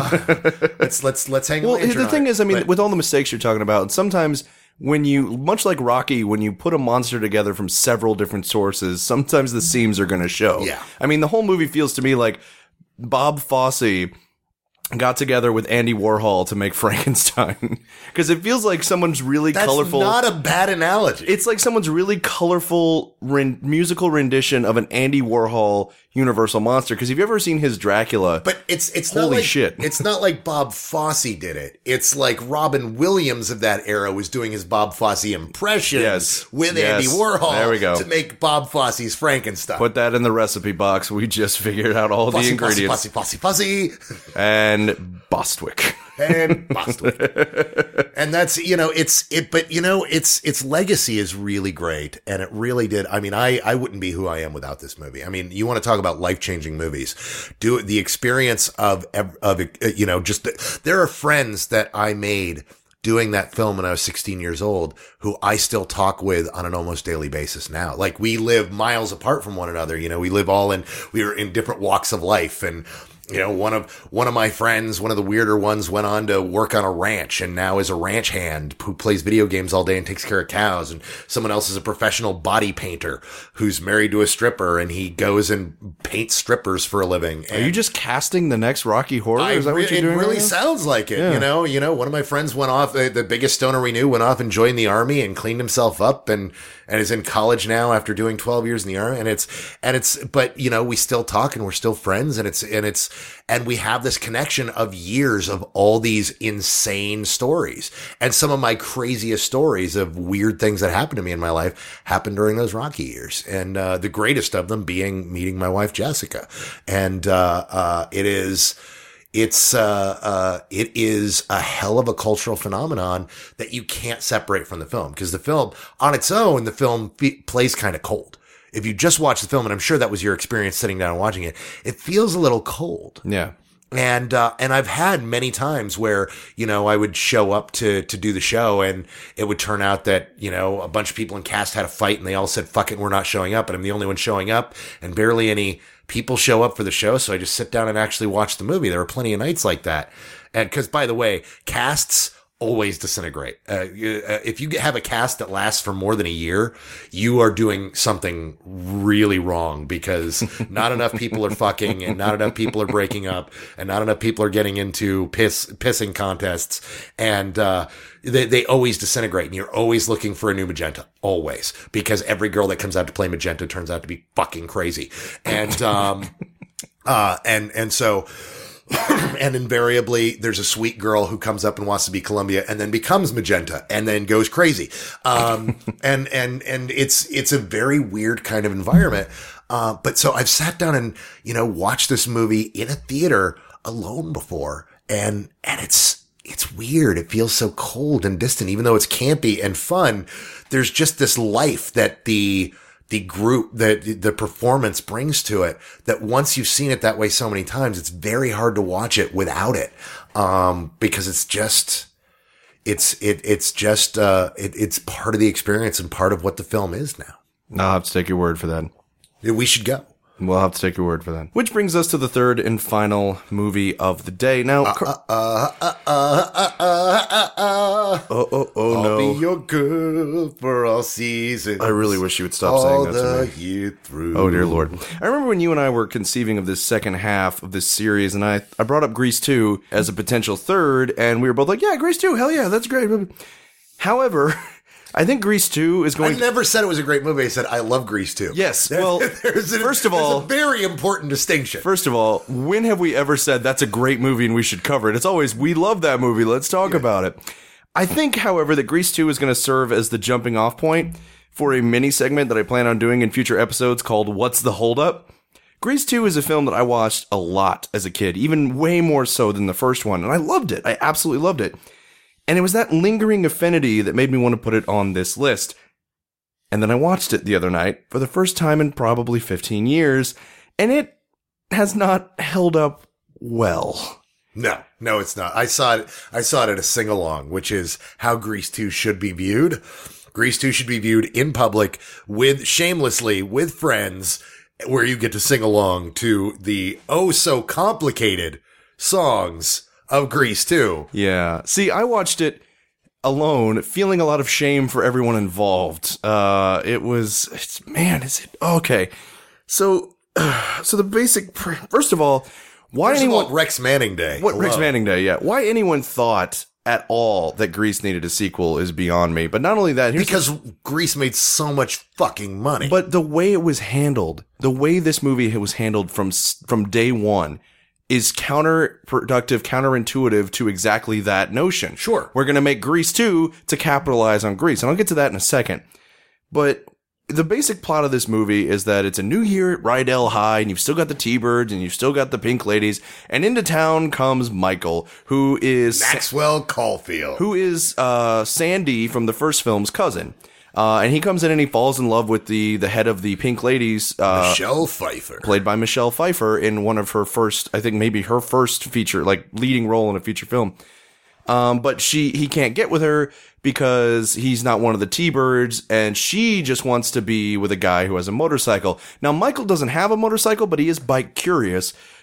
Let's hang. Well, the thing is, I mean, with all the mistakes you're talking about, sometimes when you, much like Rocky, when you put a monster together from several different sources, sometimes the seams are going to show. Yeah. I mean, the whole movie feels to me like Bob Fosse got together with Andy Warhol to make Frankenstein, because it feels like someone's really colorful. That's not a bad analogy. It's like someone's really colorful musical rendition of an Andy Warhol Universal monster. Because have you ever seen his Dracula? But it's holy not like, shit. It's not like Bob Fosse did it. It's like Robin Williams of that era was doing his Bob Fosse impressions with Andy Warhol. There we go. To make Bob Fosse's Frankenstein. Put that in the recipe box. We just figured out all the ingredients. Fosse. And Bostwick. And Bostwick. And that's, you know, but you know, its legacy is really great. And it really did. I mean, I wouldn't be who I am without this movie. I mean, you want to talk about life-changing movies. Do the experience of, you know, just, there are friends that I made doing that film when I was 16 years old, who I still talk with on an almost daily basis now. Like, we live miles apart from one another. You know, we are in different walks of life, and You know, one of my friends, one of the weirder ones, went on to work on a ranch and now is a ranch hand who plays video games all day and takes care of cows. And someone else is a professional body painter who's married to a stripper and he goes and paints strippers for a living. Are you just casting the next Rocky Horror? Is that what you're doing? It really right now? sounds like it. Yeah. You know, one of my friends went off, the biggest stoner we knew, went off and joined the army and cleaned himself up and is in college now after doing 12 years in the army. But you know, we still talk and we're still friends and we have this connection of years of all these insane stories. And some of my craziest stories of weird things that happened to me in my life happened during those Rocky years. And, the greatest of them being meeting my wife, Jessica. And, it is a hell of a cultural phenomenon that you can't separate from the film, because the film on its own, the film plays kind of cold. If you just watch the film, and I'm sure that was your experience sitting down and watching it, it feels a little cold. Yeah. And I've had many times where, you know, I would show up to do the show and it would turn out that, you know, a bunch of people in cast had a fight and they all said, fuck it, we're not showing up. And I'm the only one showing up and barely any people show up for the show. So I just sit down and actually watch the movie. There were plenty of nights like that. And cause by the way, casts always disintegrate. If you have a cast that lasts for more than a year, you are doing something really wrong, because not enough people are fucking and not enough people are breaking up and not enough people are getting into pissing contests. And, they always disintegrate, and you're always looking for a new Magenta. Always. Because every girl that comes out to play Magenta turns out to be fucking crazy. And, and so, and invariably there's a sweet girl who comes up and wants to be Columbia and then becomes Magenta and then goes crazy. And it's a very weird kind of environment. But so I've sat down and, you know, watched this movie in a theater alone before, and it's weird. It feels so cold and distant, even though it's campy and fun. There's just this life that the group, the performance brings to it, that once you've seen it that way so many times, it's very hard to watch it without it. Because it's part of the experience and part of what the film is now. I'll have to take your word for that. We should go. We'll have to take your word for that. Which brings us to the third and final movie of the day. Now, I'll be your girl for all seasons. I really wish you would stop saying that to me. All the year through. Oh, dear Lord. I remember when you and I were conceiving of this second half of this series, and I brought up Grease 2 as a potential third, and we were both like, yeah, Grease 2, hell yeah, that's great. However, I think Grease 2 is going I never said it was a great movie. I said I love Grease 2. Yes. Well, first of all, there's a very important distinction. First of all, when have we ever said that's a great movie and we should cover it? It's always, we love that movie, let's talk about it. I think, however, that Grease 2 is going to serve as the jumping off point for a mini segment that I plan on doing in future episodes called What's the Holdup? Grease 2 is a film that I watched a lot as a kid, even way more so than the first one, and I loved it. I absolutely loved it. And it was that lingering affinity that made me want to put it on this list. And then I watched it the other night for the first time in probably 15 years, and it has not held up well. No, it's not. I saw it at a sing-along, which is how Grease 2 should be viewed. Grease 2 should be viewed in public shamelessly with friends, where you get to sing along to the oh so complicated songs of Grease 2. Yeah. See, I watched it alone, feeling a lot of shame for everyone involved. Okay. So the basic, first of all, Rex Manning Day. Rex Manning Day, yeah. Why anyone thought at all that Grease needed a sequel is beyond me. But not only that, because Grease made so much fucking money. But the way it was handled, the way this movie was handled from day one, is counterproductive, counterintuitive to exactly that notion. Sure. We're going to make Grease 2 to capitalize on Grease. And I'll get to that in a second. But the basic plot of this movie is that it's a new year at Rydell High, and you've still got the T-Birds, and you've still got the Pink Ladies, and into town comes Michael, who is Maxwell Caulfield, who is Sandy from the first film's cousin. And he comes in and he falls in love with the head of the Pink Ladies, Michelle Pfeiffer, played by Michelle Pfeiffer in one of her first, I think maybe her first feature, like leading role in a feature film. But he can't get with her because he's not one of the T-Birds, and she just wants to be with a guy who has a motorcycle. Now, Michael doesn't have a motorcycle, but he is bike curious.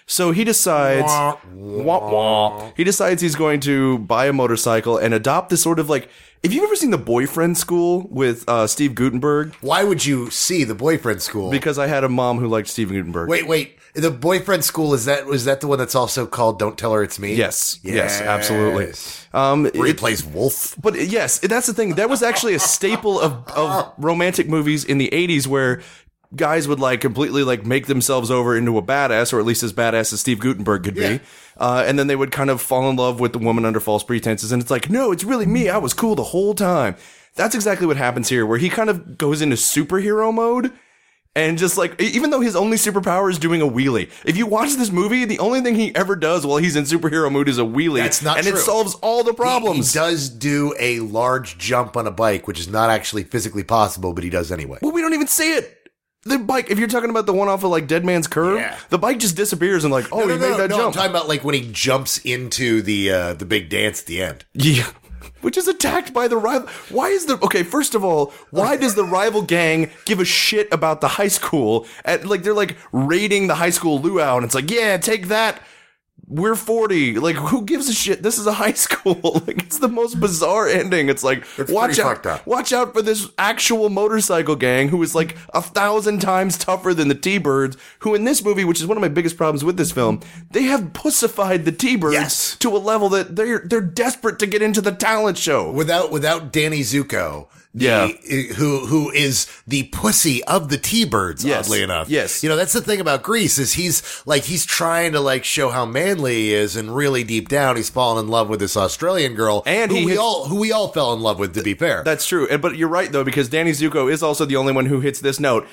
So he decides, he decides he's going to buy a motorcycle and adopt this sort of like, if you've ever seen The Boyfriend School with Steve Guttenberg. Why would you see The Boyfriend School? Because I had a mom who liked Steve Guttenberg. Wait. The Boyfriend School, was that the one that's also called Don't Tell Her It's Me? Yes, absolutely. Where he plays Wolf. But yes, that's the thing. That was actually a staple of romantic movies in the 80s where guys would like completely like make themselves over into a badass, or at least as badass as Steve Guttenberg could be. And then they would kind of fall in love with the woman under false pretenses. And it's like, no, it's really me. I was cool the whole time. That's exactly what happens here, where he kind of goes into superhero mode. And just like, even though his only superpower is doing a wheelie. If you watch this movie, the only thing he ever does while he's in superhero mood is a wheelie. That's not true. And it solves all the problems. He does do a large jump on a bike, which is not actually physically possible, but he does anyway. Well, we don't even see it. The bike, if you're talking about the one off of like Dead Man's Curve, the bike just disappears and like, he made that jump. I'm talking about like when he jumps into the big dance at the end. Yeah. Which is attacked by the rival. First of all, why does the rival gang give a shit about the high school? They're like raiding the high school luau, and it's like, yeah, take that. We're 40. Like, who gives a shit? This is a high school. Like, it's the most bizarre ending. It's like, watch out for this actual motorcycle gang who is like 1,000 times tougher than the T-Birds, who in this movie, which is one of my biggest problems with this film, they have pussified the T-Birds to a level that they're desperate to get into the talent show. Without Danny Zuko. Who is the pussy of the T-Birds, oddly enough. Yes. You know, that's the thing about Grease, is he's trying to like show how manly he is, and really deep down he's fallen in love with this Australian girl, and who we all fell in love with, to be fair. That's true. But you're right though, because Danny Zuko is also the only one who hits this note.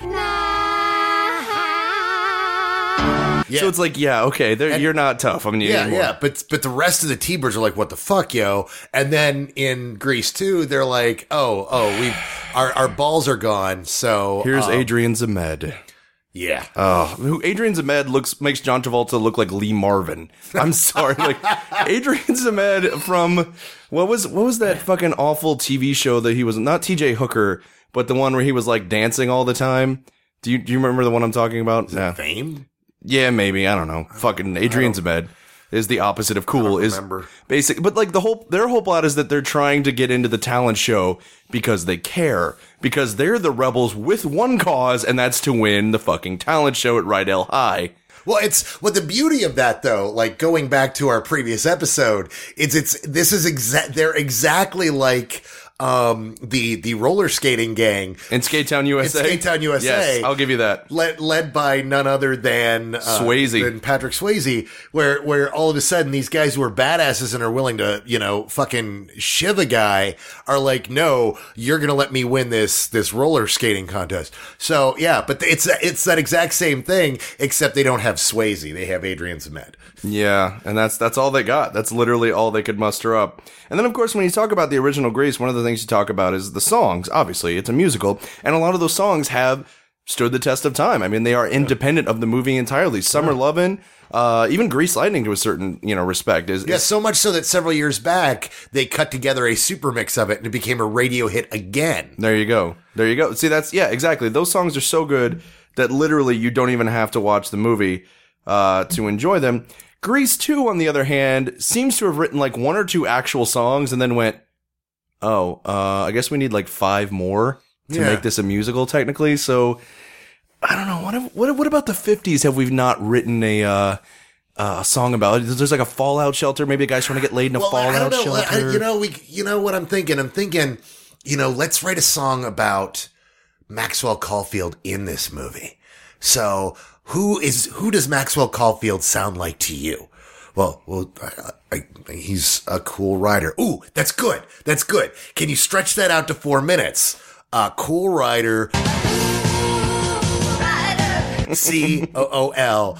Yeah. So it's like, you're not tough. I mean, but the rest of the T-Birds are like, what the fuck, yo? And then in Grease 2, they're like, our balls are gone. So here's Adrian Zemed. Yeah. Who Adrian Zemed makes John Travolta look like Lee Marvin. I'm sorry, like Adrian Zemed from what was that fucking awful TV show that he was, not TJ Hooker, but the one where he was like dancing all the time. Do you remember the one I'm talking about? Fame? Yeah, maybe. I don't know. Fucking Adrian Zemed is the opposite of cool. Is basic, but like their whole plot is that they're trying to get into the talent show because they care, because they're the rebels with one cause, and that's to win the fucking talent show at Rydell High. Well, the beauty of that though, like going back to our previous episode, they're exactly like the roller skating gang in Skate-Town, USA. Yes, I'll give you that. Led by none other than Swayze, than Patrick Swayze, where all of a sudden these guys who are badasses and are willing to, fucking shiv a guy are like, no, you're gonna let me win this roller skating contest. So yeah, but it's that exact same thing, except they don't have Swayze, they have Adrian Zemed. Yeah, and that's all they got. That's literally all they could muster up. And then, of course, when you talk about the original Grease, one of the things you talk about is the songs. Obviously, it's a musical, and a lot of those songs have stood the test of time. I mean, they are independent of the movie entirely. Summer Lovin', even Grease Lightning to a certain, respect. is so much so that several years back, they cut together a super mix of it, and it became a radio hit again. There you go. See, exactly. Those songs are so good that literally you don't even have to watch the movie to enjoy them. Grease 2, on the other hand, seems to have written like one or two actual songs and then went, I guess we need like 5 more to make this a musical technically. So I don't know. What about the 50s? Have we not written a song about it? There's like a fallout shelter. Maybe a guy's trying to get laid in a fallout shelter. You know what I'm thinking? I'm thinking, let's write a song about Maxwell Caulfield in this movie. So who does Maxwell Caulfield sound like to you? Well, he's a cool writer. Ooh, that's good. Can you stretch that out to 4 minutes? Cool writer. COOL.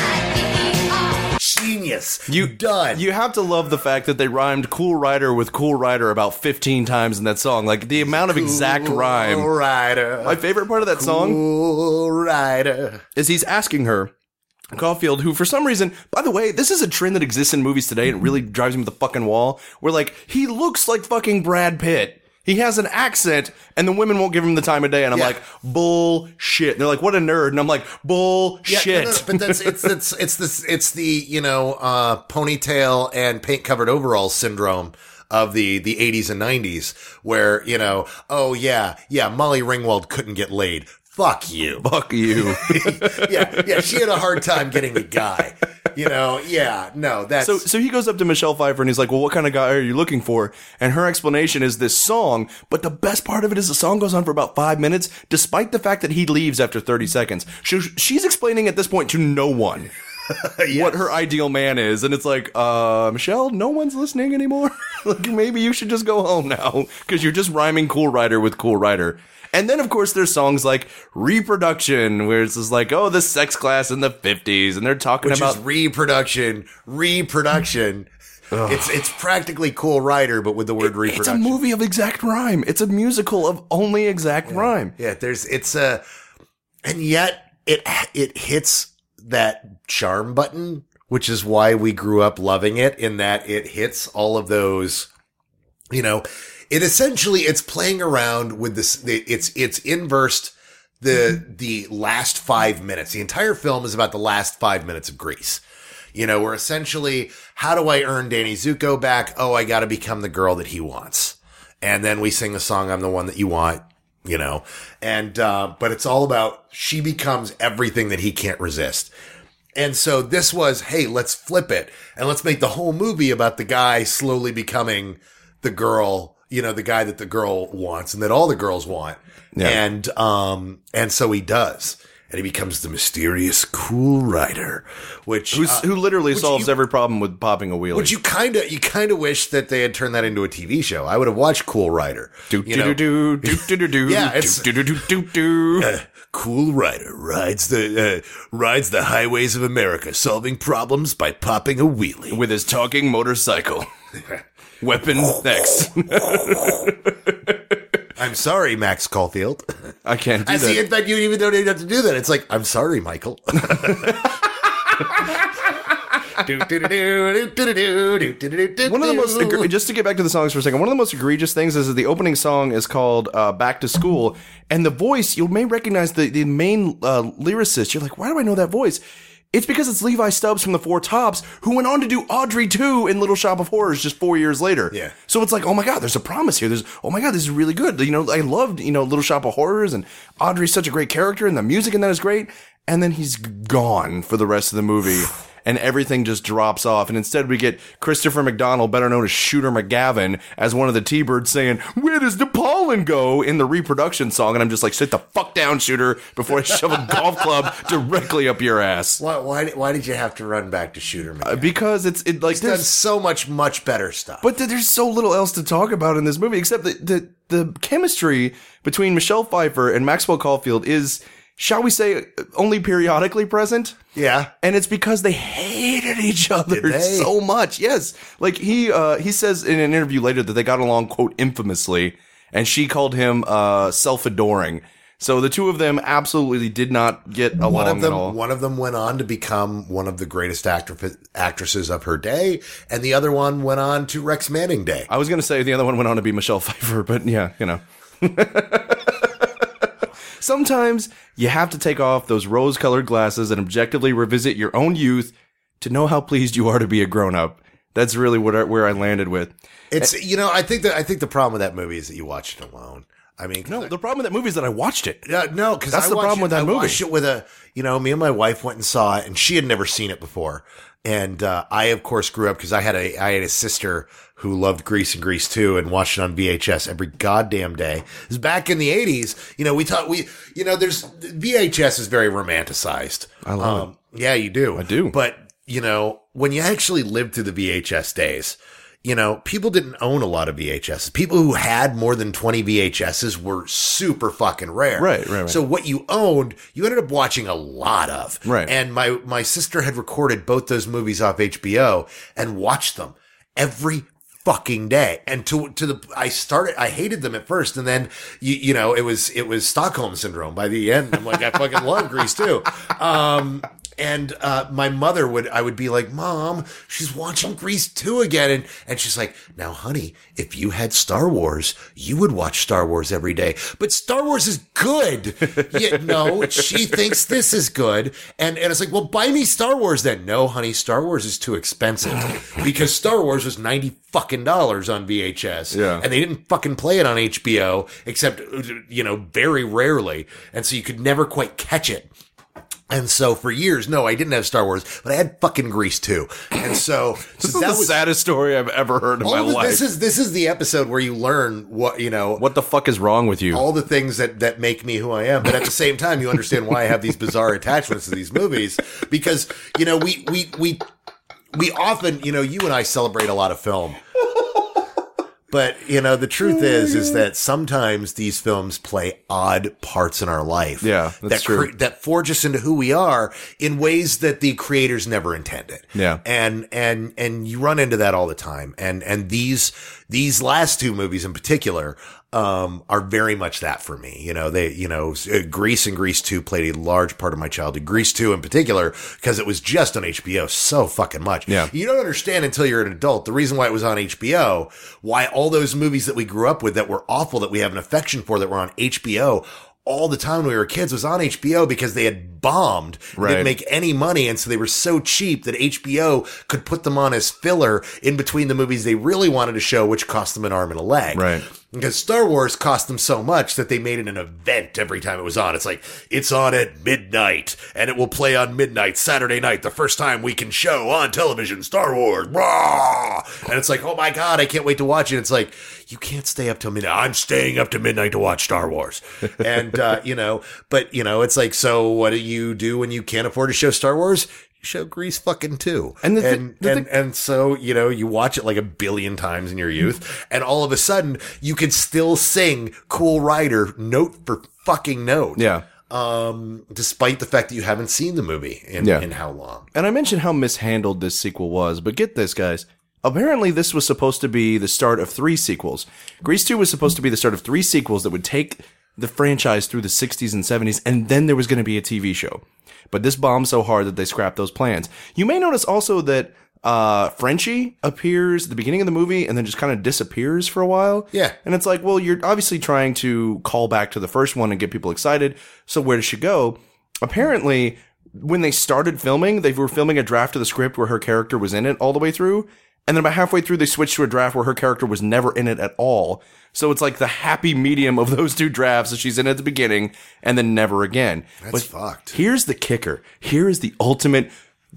Genius. Done. You have to love the fact that they rhymed Cool Rider with Cool Rider about 15 times in that song. Like the amount of exact rhyme. Cool Rider. My favorite part of that song, Cool Rider, is he's asking her, Caulfield, who for some reason, by the way, this is a trend that exists in movies today and it really drives me to the fucking wall, where like he looks like fucking Brad Pitt. He has an accent, and the women won't give him the time of day. And I'm like, bullshit. And they're like, what a nerd. And I'm like, bullshit. Yeah, no, but it's the ponytail and paint covered overalls syndrome of the 80s and 90s, where oh yeah, Molly Ringwald couldn't get laid. Fuck you. Fuck you. yeah, she had a hard time getting a guy. That's... So he goes up to Michelle Pfeiffer and he's like, well, what kind of guy are you looking for? And her explanation is this song, but the best part of it is the song goes on for about 5 minutes, despite the fact that he leaves after 30 seconds. She's explaining at this point to no one what her ideal man is. And it's like, Michelle, no one's listening anymore. Like, maybe you should just go home now, because you're just rhyming Cool Rider with Cool Rider. And then, of course, there's songs like Reproduction, where it's just like, oh, the sex class in the 50s, and they're talking about... reproduction. It's practically Cool Rider, but with the word reproduction. It's a movie of exact rhyme. It's a musical of only exact rhyme. Yeah, and yet it hits that charm button, which is why we grew up loving it, in that it hits all of those, it essentially, it's playing around with this, it's inversed the last 5 minutes. The entire film is about the last 5 minutes of Grease. Where essentially, how do I earn Danny Zuko back? Oh, I gotta become the girl that he wants. And then we sing the song, I'm the one that you want, and, but it's all about, she becomes everything that he can't resist. And so this was, hey, let's flip it and let's make the whole movie about the guy slowly becoming the girl, the guy that the girl wants and that all the girls want. Yeah. And so he does. And he becomes the mysterious Cool Rider, who literally solves every problem with popping a wheelie. Which you kind of wish that they had turned that into a TV show. I would have watched Cool Rider. Cool Rider rides the highways of America, solving problems by popping a wheelie with his talking motorcycle. Weapon X. I'm sorry, Max Caulfield. I can't do that. In fact, you even don't even have to do that. It's like, I'm sorry, Michael. One of the most, just to get back to the songs for a second, one of the most egregious things is that the opening song is called Back to School, and the voice, you may recognize the main lyricist. You're like, why do I know that voice? It's because it's Levi Stubbs from the Four Tops, who went on to do Audrey 2 in Little Shop of Horrors just 4 years later. Yeah. So it's like, oh my God, there's a promise here. Oh my God, this is really good. I loved, Little Shop of Horrors, and Audrey's such a great character, and the music in that is great. And then he's gone for the rest of the movie. And everything just drops off. And instead we get Christopher McDonald, better known as Shooter McGavin, as one of the T-Birds saying, where does the pollen go, in the Reproduction song. And I'm just like, sit the fuck down, Shooter, before I shove a golf club directly up your ass. Why did you have to run back to Shooter McGavin? Because he's done so much better stuff. But there's so little else to talk about in this movie, except that the chemistry between Michelle Pfeiffer and Maxwell Caulfield is, shall we say, only periodically present? Yeah. And it's because they hated each other so much. Yes. Like he says in an interview later that they got along, quote, infamously, and she called him self-adoring. So the two of them absolutely did not get along at all. One of them went on to become one of the greatest actresses of her day, and the other one went on to Rex Manning Day. I was going to say the other one went on to be Michelle Pfeiffer, but yeah, Sometimes you have to take off those rose-colored glasses and objectively revisit your own youth to know how pleased you are to be a grown-up. That's really where I landed with. It's, I think the problem with that movie is that you watched it alone. I mean, no, the problem with that movie is that I watched it. No, because that's the problem with that movie. I watched it with me and my wife went and saw it, and she had never seen it before. And I, of course, grew up because I had a sister who loved Grease and Grease 2 and watched it on VHS every goddamn day. It was back in the 80s. There's VHS is very romanticized. I love it. Yeah, you do. I do. But, when you actually lived through the VHS days, people didn't own a lot of VHS. People who had more than 20 VHSs were super fucking rare. Right. So what you owned, you ended up watching a lot of. Right. And my sister had recorded both those movies off HBO and watched them every fucking day. And I hated them at first, and then it was Stockholm syndrome by the end. I'm like, I fucking love Grease too. And my mother I would be like, Mom, she's watching Grease 2 again. And she's like, now, honey, if you had Star Wars, you would watch Star Wars every day. But Star Wars is good. No, she thinks this is good. And it's like, well, buy me Star Wars then. No, honey, Star Wars is too expensive because Star Wars was $90 fucking on VHS. Yeah. And they didn't fucking play it on HBO except, very rarely. And so you could never quite catch it. And so for years, no, I didn't have Star Wars, but I had fucking Grease too. And so This is the saddest story I've ever heard in my life. This is the episode where you learn what the fuck is wrong with you? All the things that make me who I am. But at the same time, you understand why I have these bizarre attachments to these movies because, we often, you and I celebrate a lot of film. But, the truth is that sometimes these films play odd parts in our life. Yeah, that's true. That forge us into who we are in ways that the creators never intended. Yeah. And you run into that all the time. And these last two movies in particular, are very much that for me. Grease and Grease 2 played a large part of my childhood. Grease 2 in particular, because it was just on HBO so fucking much. Yeah. You don't understand until you're an adult the reason why it was on HBO, why all those movies that we grew up with that were awful, that we have an affection for, that were on HBO all the time when we were kids was on HBO because they had bombed. Right. They didn't make any money. And so they were so cheap that HBO could put them on as filler in between the movies they really wanted to show, which cost them an arm and a leg. Right. Because Star Wars cost them so much that they made it an event every time it was on. It's like, it's on at midnight, and it will play on midnight Saturday night, the first time we can show on television Star Wars. Rah! And it's like, oh my God, I can't wait to watch it. It's like, you can't stay up till midnight. I'm staying up to midnight to watch Star Wars. And, it's like, so what do you do when you can't afford to show Star Wars? Show Grease fucking 2. And so, you watch it like a billion times in your youth, and all of a sudden you can still sing Cool Rider note for fucking note. Yeah. Despite the fact that you haven't seen the movie in how long. And I mentioned how mishandled this sequel was, but get this, guys. Apparently this was supposed to be the start of 3 sequels. Grease 2 was supposed to be the start of 3 sequels that would take the franchise through the 60s and 70s, and then there was going to be a TV show. But this bombed so hard that they scrapped those plans. You may notice also that Frenchie appears at the beginning of the movie and then just kind of disappears for a while. Yeah. And it's like, well, you're obviously trying to call back to the first one and get people excited. So where does she go? Apparently, when they started filming, they were filming a draft of the script where her character was in it all the way through. And then about halfway through, they switched to a draft where her character was never in it at all. So it's like the happy medium of those two drafts that she's in at the beginning and then never again. That's fucked. Here's the kicker. Here is the ultimate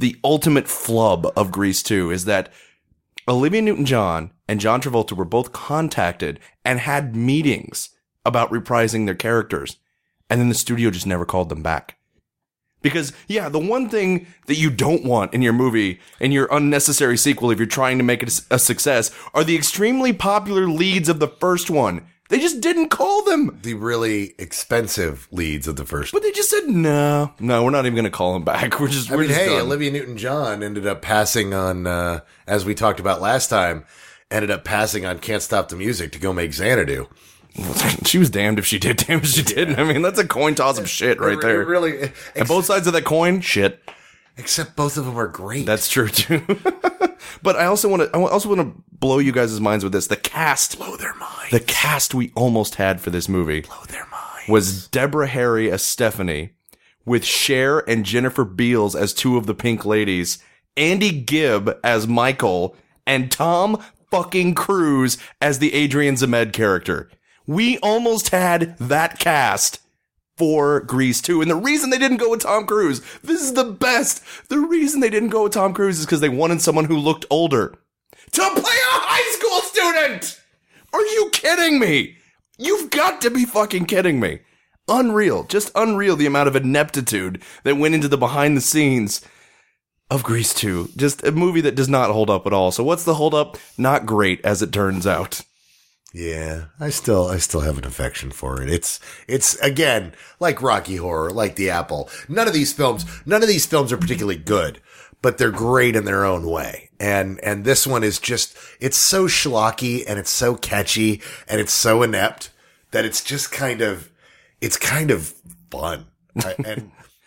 flub of Grease 2 is that Olivia Newton-John and John Travolta were both contacted and had meetings about reprising their characters. And then the studio just never called them back. Because, yeah, the one thing that you don't want in your movie, in your unnecessary sequel, if you're trying to make it a success, are the extremely popular leads of the first one. They just didn't call them. The really expensive leads of the first one. But they just said, no, we're not even going to call them back. We're just done. Olivia Newton-John ended up passing on, as we talked about last time, ended up passing on Can't Stop the Music to go make Xanadu. She was damned if she did, damned if she didn't. I mean, that's a coin toss of shit right there. Really, and both sides of that coin, shit. Except both of them are great. That's true too. But I also want to blow you guys' minds with this. The cast, blow their minds. The cast we almost had for this movie, blow their minds, was Deborah Harry as Stephanie, with Cher and Jennifer Beals as two of the Pink Ladies, Andy Gibb as Michael, and Tom fucking Cruise as the Adrian Zmed character. We almost had that cast for Grease 2. And the reason they didn't go with Tom Cruise, this is the best. The reason they didn't go with Tom Cruise is because they wanted someone who looked older to play a high school student. Are you kidding me? You've got to be fucking kidding me. Unreal. Just unreal the amount of ineptitude that went into the behind the scenes of Grease 2. Just a movie that does not hold up at all. So what's the hold up? Not great, as it turns out. Yeah, I still have an affection for it. It's again, like Rocky Horror, like The Apple. None of these films are particularly good, but they're great in their own way. And this one is just, it's so schlocky and it's so catchy and it's so inept that it's just kind of fun. And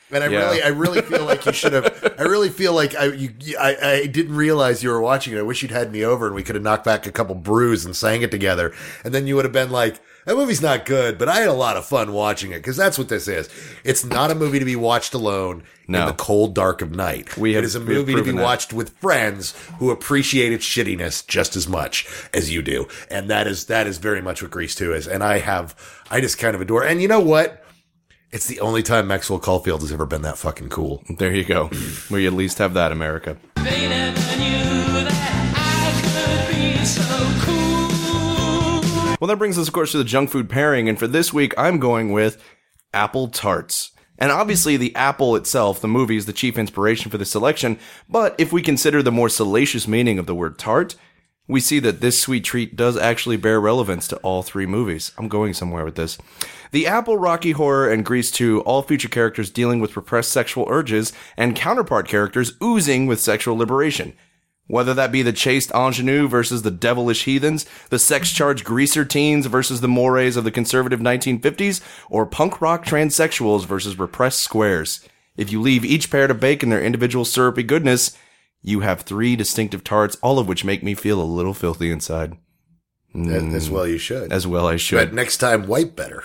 And I really feel like you should have. I really feel like I didn't realize you were watching it. I wish you'd had me over and we could have knocked back a couple brews and sang it together. And then you would have been like, that movie's not good, but I had a lot of fun watching it, because that's what this is. It's not a movie to be watched alone in the cold dark of night. It is a movie to be watched with friends who appreciate its shittiness just as much as you do. And that is very much what Grease 2 is. And I just kind of adore. And you know what? It's the only time Maxwell Caulfield has ever been that fucking cool. There you go. We at least have that, America. They never knew that I could be so cool. Well, that brings us, of course, to the junk food pairing, and for this week, I'm going with apple tarts. And obviously, the apple itself, the movie, is the chief inspiration for this selection, but if we consider the more salacious meaning of the word tart, we see that this sweet treat does actually bear relevance to all three movies. I'm going somewhere with this. The Apple, Rocky Horror, and Grease 2 all feature characters dealing with repressed sexual urges and counterpart characters oozing with sexual liberation. Whether that be the chaste ingenue versus the devilish heathens, the sex-charged greaser teens versus the mores of the conservative 1950s, or punk rock transsexuals versus repressed squares. If you leave each pair to bake in their individual syrupy goodness, you have three distinctive tarts, all of which make me feel a little filthy inside. As well you should. As well I should. But next time, wipe better.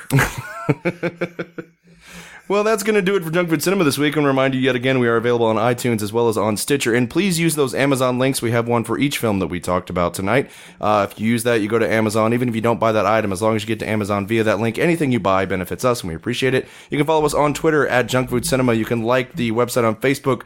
Well, that's going to do it for Junk Food Cinema this week. And remind you yet again, we are available on iTunes as well as on Stitcher. And please use those Amazon links. We have one for each film that we talked about tonight. If you use that, you go to Amazon. Even if you don't buy that item, as long as you get to Amazon via that link, anything you buy benefits us, and we appreciate it. You can follow us on Twitter at Junk Food Cinema. You can like the website on Facebook,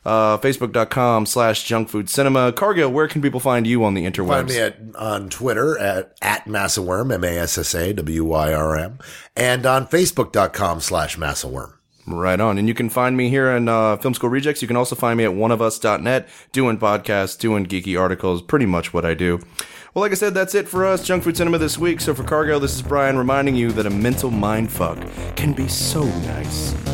facebook.com/junkfoodcinema. Cargill, where can people find you on the interwebs? Find me on Twitter at Massaworm, MASSAWYRM, and on facebook.com/Massaworm. Right on. And you can find me here in Film School Rejects. You can also find me at oneofus.net, doing podcasts, doing geeky articles, pretty much what I do. Well, like I said, that's it for us, Junk Food Cinema this week. So for Cargill, this is Brian reminding you that a mental mindfuck can be so nice.